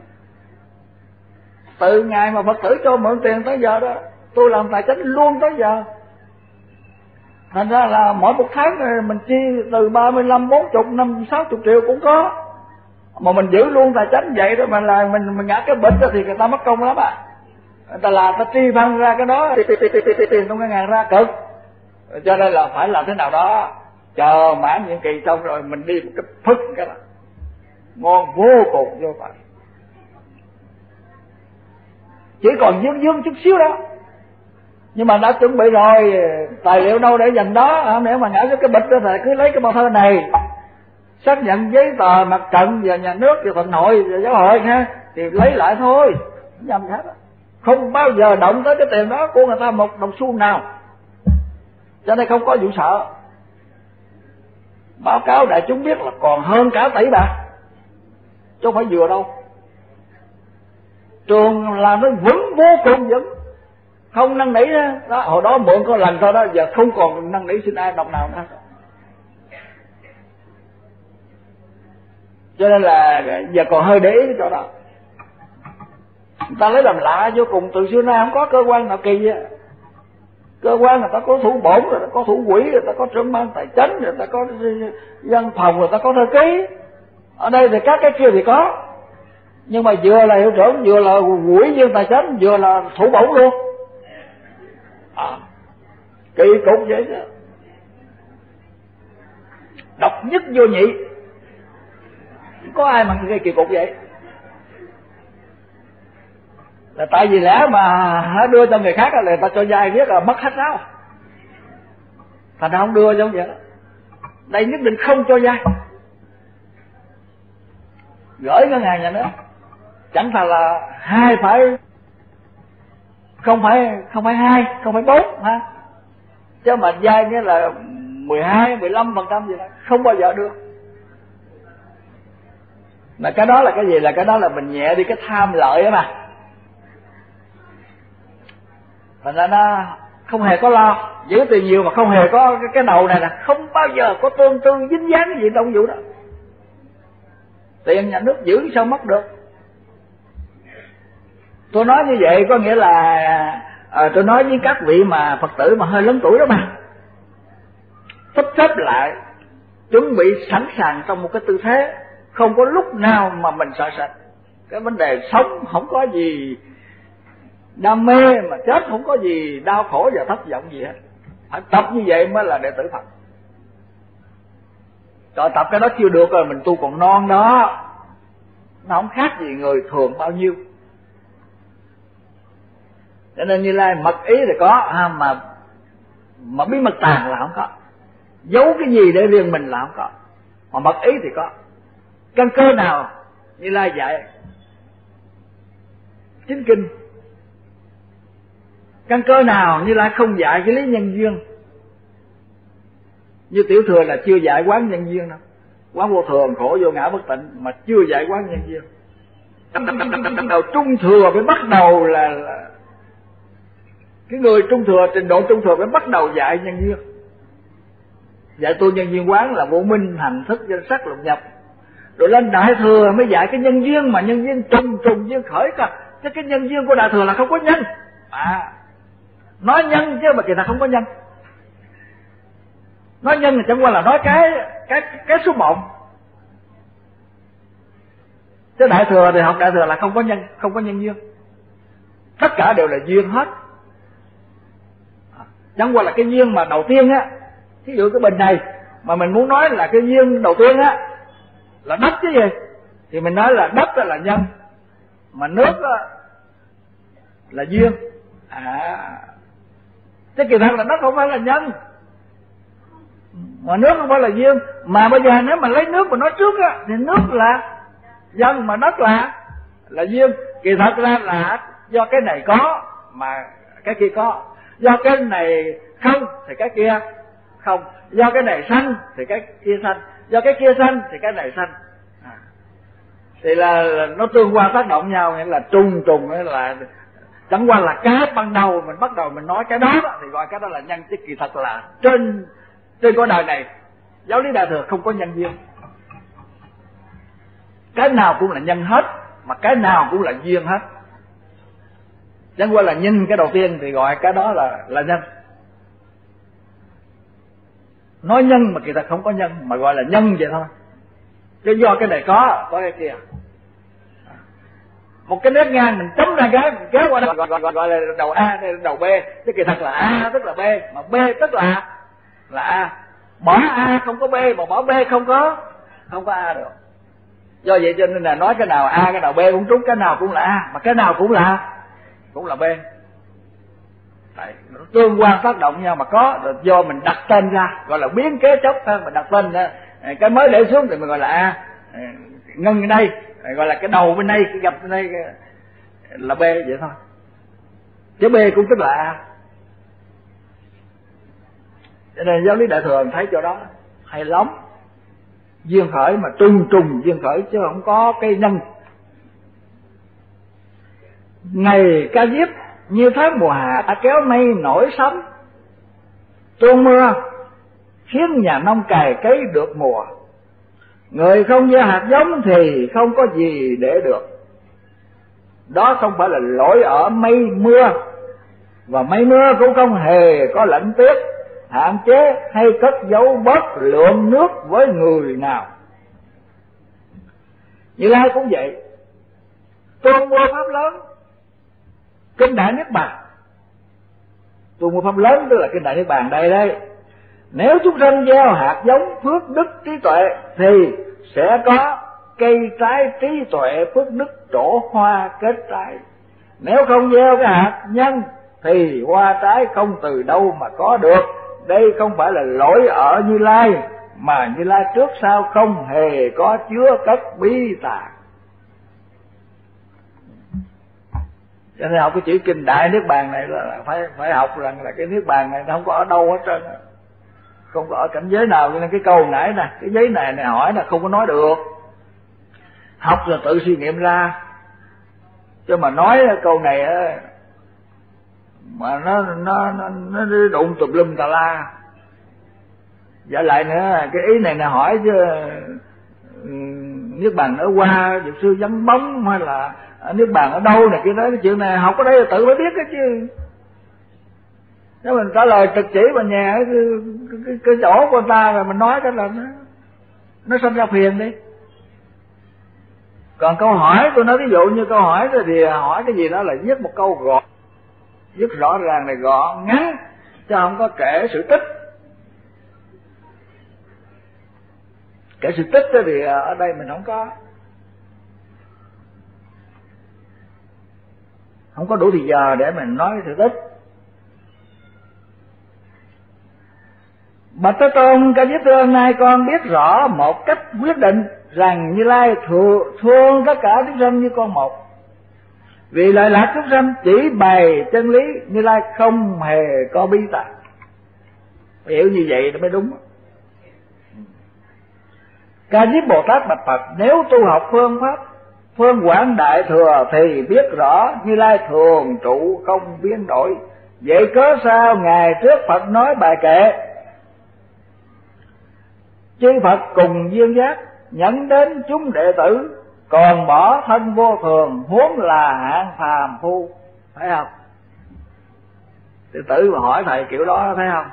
Từ ngày mà Phật tử cho mượn tiền tới giờ đó, tôi làm tài chánh luôn tới giờ. Thành ra là mỗi một tháng mình chi từ 35, 40, 50, 60 triệu cũng có. Mà mình giữ luôn tài chánh vậy đó, mà là mình ngã cái bịch đó thì người ta mất công lắm à. Người ta là ta tri phân ra cái đó, tiền trong cái ngàn ra cực. Cho nên là phải làm thế nào đó, chờ mãn nhiệm kỳ xong rồi mình đi một cái phức cái đó ngon vô cùng vô phải. Chỉ còn dướng chút xíu đó, nhưng mà đã chuẩn bị rồi, tài liệu đâu để dành đó. Nếu mà ngã cái bịch đó thì cứ lấy cái bao thơ này, xác nhận giấy tờ mặt trận và nhà nước và Thuận hội và giáo hội ha, thì lấy lại thôi, không nhầm gì hết. Không bao giờ động tới cái tiền đó của người ta một đồng xu nào. Cho nên không có vụ sợ. Báo cáo đại chúng biết là còn hơn cả tỷ bạc, chứ không phải vừa đâu. Trường làm nó vững, vô cùng vững, không năn nỉ đó. Hồi đó mượn có lần thôi đó, giờ không còn năn nỉ xin ai đồng nào nữa. Cho nên là giờ còn hơi để ý cái chỗ đó. Người ta lấy làm lạ vô cùng, từ xưa nay không có cơ quan nào kỳ vậy. Cơ quan người ta có thủ bổn, người ta có thủ quỹ, người ta có trưởng ban tài chánh, người ta có văn phòng, người ta có thư ký. Ở đây thì các cái kia thì có, nhưng mà vừa là hiệu trưởng, vừa là quỹ viên tài chánh, vừa là thủ bổn luôn. Kỳ cục vậy đó. Độc nhất vô nhị. Có ai mà gây kỳ cục vậy? Là tại vì lẽ mà đưa cho người khác là người ta cho vay biết là mất hết sao, thành ra không đưa giống vậy đó. Đây nhất định không cho vay, gửi ngân hàng nhà nước, chẳng thà là hai phải không phải hai, không phải 4 ha, chứ mà vay nghĩa là 12-15% gì đó, không bao giờ được. Mà cái đó là cái gì? Là cái đó là mình nhẹ đi cái tham lợi đó mà. Thành ra nó không hề có lo, giữ tiền nhiều mà không hề có cái đầu này nè, không bao giờ có tương tư dính dáng cái gì trong vụ đó. Tiền nhà nước giữ sao mất được. Tôi nói như vậy có nghĩa là tôi nói với các vị mà Phật tử mà hơi lớn tuổi đó mà, sắp xếp lại, chuẩn bị sẵn sàng trong một cái tư thế, không có lúc nào mà mình sợ sệt. Cái vấn đề sống không có gì đam mê, mà chết không có gì đau khổ và thất vọng gì hết. Phải tập như vậy mới là đệ tử Phật. Rồi tập cái đó chưa được rồi mình tu còn non đó, nó không khác gì người thường bao nhiêu. Cho nên Như Lai mật ý thì có mà bí mật tàng là không có, giấu cái gì để riêng mình là không có, mà mật ý thì có. Căn cơ nào Như Lai dạy chính kinh, căn cơ nào Như Lai không dạy cái lý nhân duyên. Như Tiểu Thừa là chưa dạy quán nhân duyên đâu, quán vô thường khổ vô ngã bất tịnh mà chưa dạy quán nhân duyên. Đầu trung thừa phải bắt đầu là cái người trung thừa, trình độ trung thừa phải bắt đầu dạy nhân duyên. Dạy tu nhân duyên quán là vô minh hành thức danh sắc lục nhập, rồi lên đại thừa mới dạy cái nhân duyên, mà nhân duyên trùng duyên khởi cơ. Chứ cái nhân duyên của đại thừa là không có nhân, nói nhân chứ mà kỳ thật không có nhân. Nói nhân thì chẳng qua là nói cái số 1, Chứ Đại Thừa thì học Đại Thừa là không có nhân duyên, tất cả đều là duyên hết. Chẳng qua là cái duyên mà đầu tiên á, ví dụ cái bình này mà mình muốn nói là cái duyên đầu tiên á là đất chứ gì, thì mình nói là đất là nhân, mà nước là duyên. Chứ kỳ thật là đất không phải là nhân, mà nước không phải là duyên. Mà bây giờ nếu mà lấy nước mà nói trước á, thì nước là nhân mà đất là duyên. Kỳ thật ra là do cái này có mà cái kia có, do cái này không thì cái kia không, do cái này sanh thì cái kia sanh, do cái kia sanh thì cái này sanh. Thì là nó tương quan tác động nhau, nghĩa là trùng là chẳng qua là cái ban đầu mình bắt đầu mình nói cái đó thì gọi cái đó là nhân. Chứ kỳ thật là trên cõi đời này giáo lý Đại Thừa không có nhân duyên, cái nào cũng là nhân hết, mà cái nào cũng là duyên hết. Chẳng qua là nhìn cái đầu tiên thì gọi cái đó là nhân. Nói nhân mà kỳ thật không có nhân, mà gọi là nhân vậy thôi. Chứ do cái này có cái kia. Một cái nét ngang mình chấm ra cái kéo qua đó gọi là đầu A, đây là đầu B. Chứ kỳ thật là A tức là B, mà B tức là A. Bỏ A không có B, mà bỏ B không có A được. Do vậy cho nên là nói cái nào A cái nào B cũng trúng, cái nào cũng là A, mà cái nào cũng là B. Tại nó tương quan tác động nhau mà có, rồi do mình đặt tên ra gọi là biến kế chốc hơn. Mình đặt tên ra cái mới để xuống thì mình gọi là A, ngân ở đây gọi là cái đầu bên đây, cái gập bên đây là B vậy thôi. Chứ B cũng tức là A. Cho nên giáo lý Đại Thừa thấy chỗ đó hay lắm. Duyên khởi mà trùng duyên khởi chứ không có cái nhân. Ngày ca diếp như tháng mùa hạ đã kéo mây nổi sấm, tuôn mưa khiến nhà nông cày cấy được mùa. Người không gieo hạt giống thì không có gì để được. Đó không phải là lỗi ở mây mưa, và mây mưa cũng không hề có lạnh tuyết hạn chế hay cất giấu bớt lượng nước với người nào. Như Lai cũng vậy, tuôn mưa pháp lớn, kinh Đại Niết Bàn. Tuôn mưa pháp lớn tức là kinh Đại Niết Bàn đây đấy. Nếu chúng sanh gieo hạt giống phước đức trí tuệ thì sẽ có cây trái trí tuệ phước đức trổ hoa kết trái. Nếu không gieo cái hạt nhân thì hoa trái không từ đâu mà có được. Đây không phải là lỗi ở Như Lai, mà Như Lai trước sau không hề có chứa cất bí tàng. Cho nên học cái chữ kinh Đại Niết Bàn này là phải học rằng là cái Niết Bàn này nó không có ở đâu hết trơn, không có ở cảnh giới nào. Cho nên cái câu nãy nè, cái giấy này hỏi là không có nói được, học rồi tự suy nghiệm ra. Chứ mà nói câu này mà nó đụng tùm lum tà la. Giả lại nữa cái ý này hỏi chứ Niết Bàn ở qua Dược Sư vắng bóng hay là Niết Bàn ở đâu này kia đó, cái chuyện này học ở đây là tự mới biết đó chứ. Nếu mình trả lời trực chỉ mà nhà cái chỗ của người ta rồi mình nói cái là nó sinh ra phiền đi. Còn câu hỏi tôi nói ví dụ như câu hỏi thì hỏi cái gì đó là viết một câu gọn, viết rõ ràng này, gọn ngắn, chứ không có kể sự tích. Kể sự tích thì ở đây mình không có đủ thời giờ để mình nói sự tích. Bạch Thế Tôn, ca diếp thưa, hôm nay con biết rõ một cách quyết định rằng Như Lai thương tất cả chúng sanh như con một. Vì lợi lạc chúng sanh chỉ bày chân lý, Như Lai không hề có bí tàng. Hiểu như vậy nó mới đúng. Ca diếp Bồ Tát bạch Phật, nếu tu học phương pháp phương quảng Đại Thừa thì biết rõ Như Lai thường trụ không biến đổi. Vậy cớ sao ngày trước Phật nói bài kệ chư Phật cùng duyên giác nhẫn đến chúng đệ tử, còn bỏ thân vô thường huống là hạng phàm phu, phải không? Đệ tử mà hỏi thầy kiểu đó thấy không?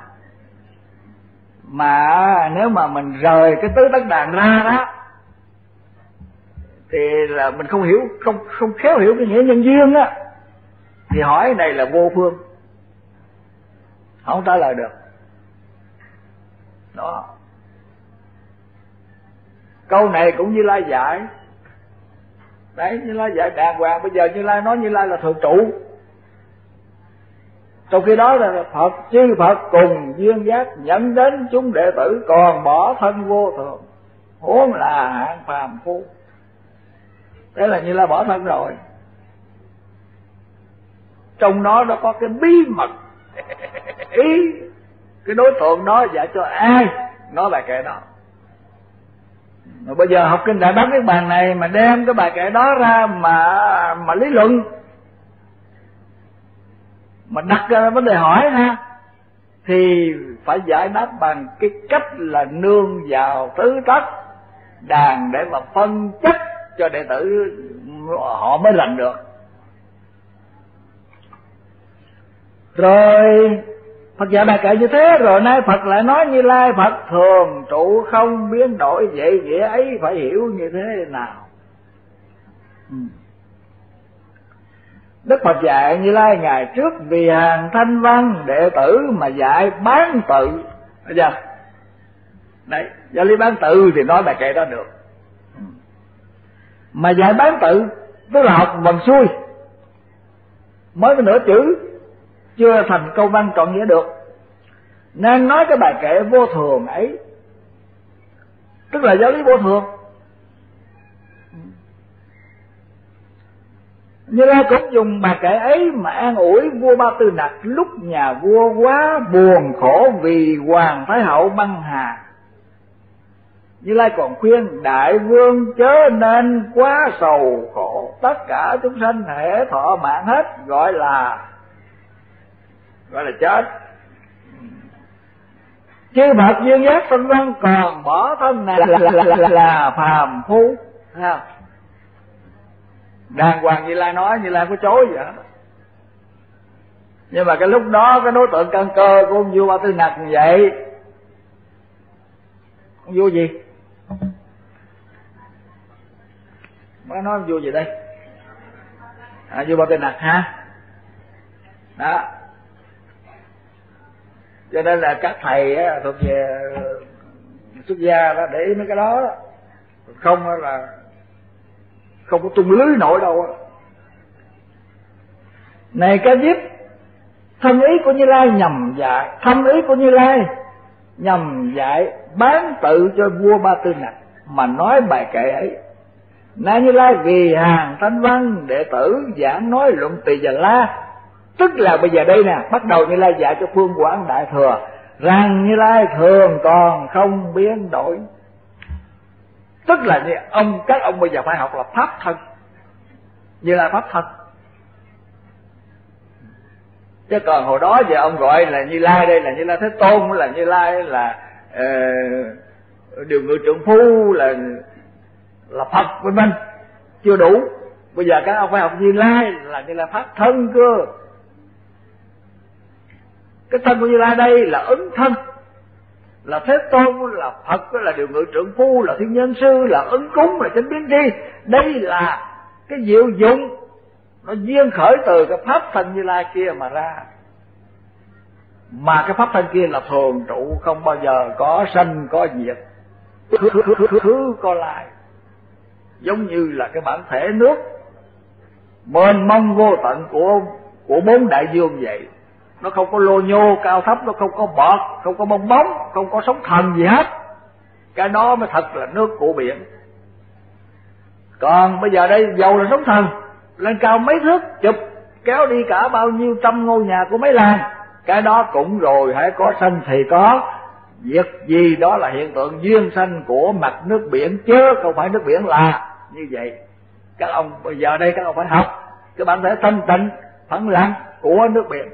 Mà nếu mà mình rời cái tứ tất đàn ra đó thì là mình không hiểu, không khéo hiểu cái nghĩa nhân duyên á, thì hỏi này là vô phương, không trả lời được. Đó, câu này cũng Như Lai dạy đấy, Như Lai dạy đàng hoàng. Bây giờ Như Lai nói Như Lai là thường trụ, trong khi đó là Phật, chư Phật cùng duyên giác nhận đến chúng đệ tử, còn bỏ thân vô thường, huống là hạng phàm phu. Thế là Như Lai bỏ thân rồi. Trong đó nó có cái bí mật ý cái đối tượng đó dạy cho ai nói bài kệ đó. Rồi bây giờ học kinh Đại Bát Niết Bàn này mà đem cái bài kệ đó ra mà lý luận, mà đặt ra vấn đề hỏi ha, thì phải giải đáp bằng cái cách là nương vào tứ tất đàn để mà phân tích cho đệ tử họ mới làm được. Rồi Phật dạy bài kệ như thế, rồi nay Phật lại nói Như Lai Phật thường trụ không biến đổi, vậy nghĩa ấy phải hiểu như thế nào? Đức Phật dạy Như Lai ngày trước vì hàng thanh văn đệ tử mà dạy bán tự. Bây giờ đấy, giáo lý bán tự thì nói bài kệ đó được, mà dạy bán tự tức là học vần xuôi, mới có nửa chữ, chưa thành câu văn trọn nghĩa được, nên nói cái bài kệ vô thường ấy, tức là giáo lý vô thường. Như Lai cũng dùng bài kệ ấy mà an ủi vua Ba Tư Nặc lúc nhà vua quá buồn khổ vì Hoàng Thái Hậu băng hà. Như Lai còn khuyên đại vương chớ nên quá sầu khổ, tất cả chúng sanh hễ thọ mạng hết gọi là chết. Chư Phật duyên giác phân văn còn bỏ thân này là phàm phu. Thấy không? Đàng hoàng Như Lai nói, Như Lai có chối vậy. Nhưng mà cái lúc đó cái đối tượng căn cơ của ông vua Ba Tư Nặc như vậy. Ông vua gì? Mới nói ông vua gì đây? Vua Ba Tư Nặc ha. Đó. Cho nên là các thầy á, thuộc về xuất gia đó, để ý mấy cái đó đó. Không là không có tung lưới nổi đâu. Này Ca Diếp, thân ý của Như Lai nhằm dạy, thân ý của Như Lai nhằm dạy bán tự cho vua Ba Tư Nặc mà nói bài kệ ấy. Nay Như Lai vì hàng thanh văn đệ tử giảng nói luận Tỳ Bà La, tức là bây giờ đây nè, bắt đầu Như Lai dạy cho Phương Quảng Đại Thừa rằng Như Lai thường còn không biến đổi. Tức là như các ông bây giờ phải học là pháp thân, Như Lai pháp thân. Chứ còn hồi đó giờ ông gọi là Như Lai, đây là Như Lai Thế Tôn, là Như Lai là điều ngự trượng phu, là Phật vân vân, chưa đủ. Bây giờ các ông phải học Như Lai là Như Lai pháp thân cơ. Cái thân của Như Lai đây là ứng thân, là Thế Tôn, là Phật, là điều ngự trượng phu, là thiên nhân sư, là ứng cúng, là chánh biến tri. Đây là cái diệu dụng nó duyên khởi từ cái pháp thân Như Lai kia mà ra. Mà cái pháp thân kia là thường trụ, không bao giờ có sanh có diệt, thứ có lại. Giống như là cái bản thể nước mênh mông vô tận của bốn đại dương vậy. Nó không có lô nhô cao thấp, nó không có bọt, không có bong bóng, không có sóng thần gì hết. Cái đó mới thật là nước của biển. Còn bây giờ đây dầu là sóng thần, lên cao mấy thước, chụp kéo đi cả bao nhiêu trăm ngôi nhà của mấy làng, cái đó cũng rồi, hãy có sanh thì có, việc gì đó là hiện tượng duyên sanh của mặt nước biển, chứ không phải nước biển là như vậy. Các ông bây giờ đây các ông phải học cái bản thể thanh tịnh phẳng lặng của nước biển.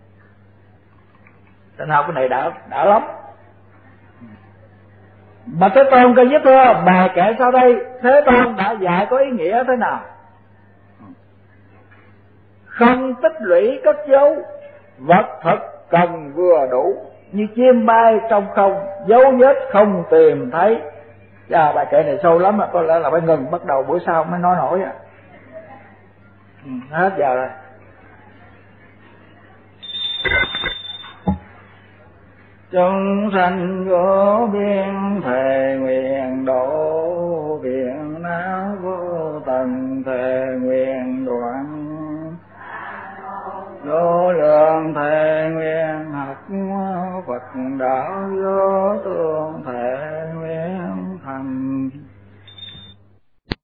Thành học cái này đã lắm. Mà Thế Tôn Ca Diếp thưa, bài kệ sau đây Thế Tôn đã dạy có ý nghĩa thế nào? Không tích lũy cất dấu, vật thật cần vừa đủ, như chim bay trong không, dấu vết không tìm thấy. Bài kệ này sâu lắm, có lẽ là phải ngừng, bắt đầu buổi sau mới nói nổi. Hết giờ rồi. Chúng sanh vô biên thề nguyện độ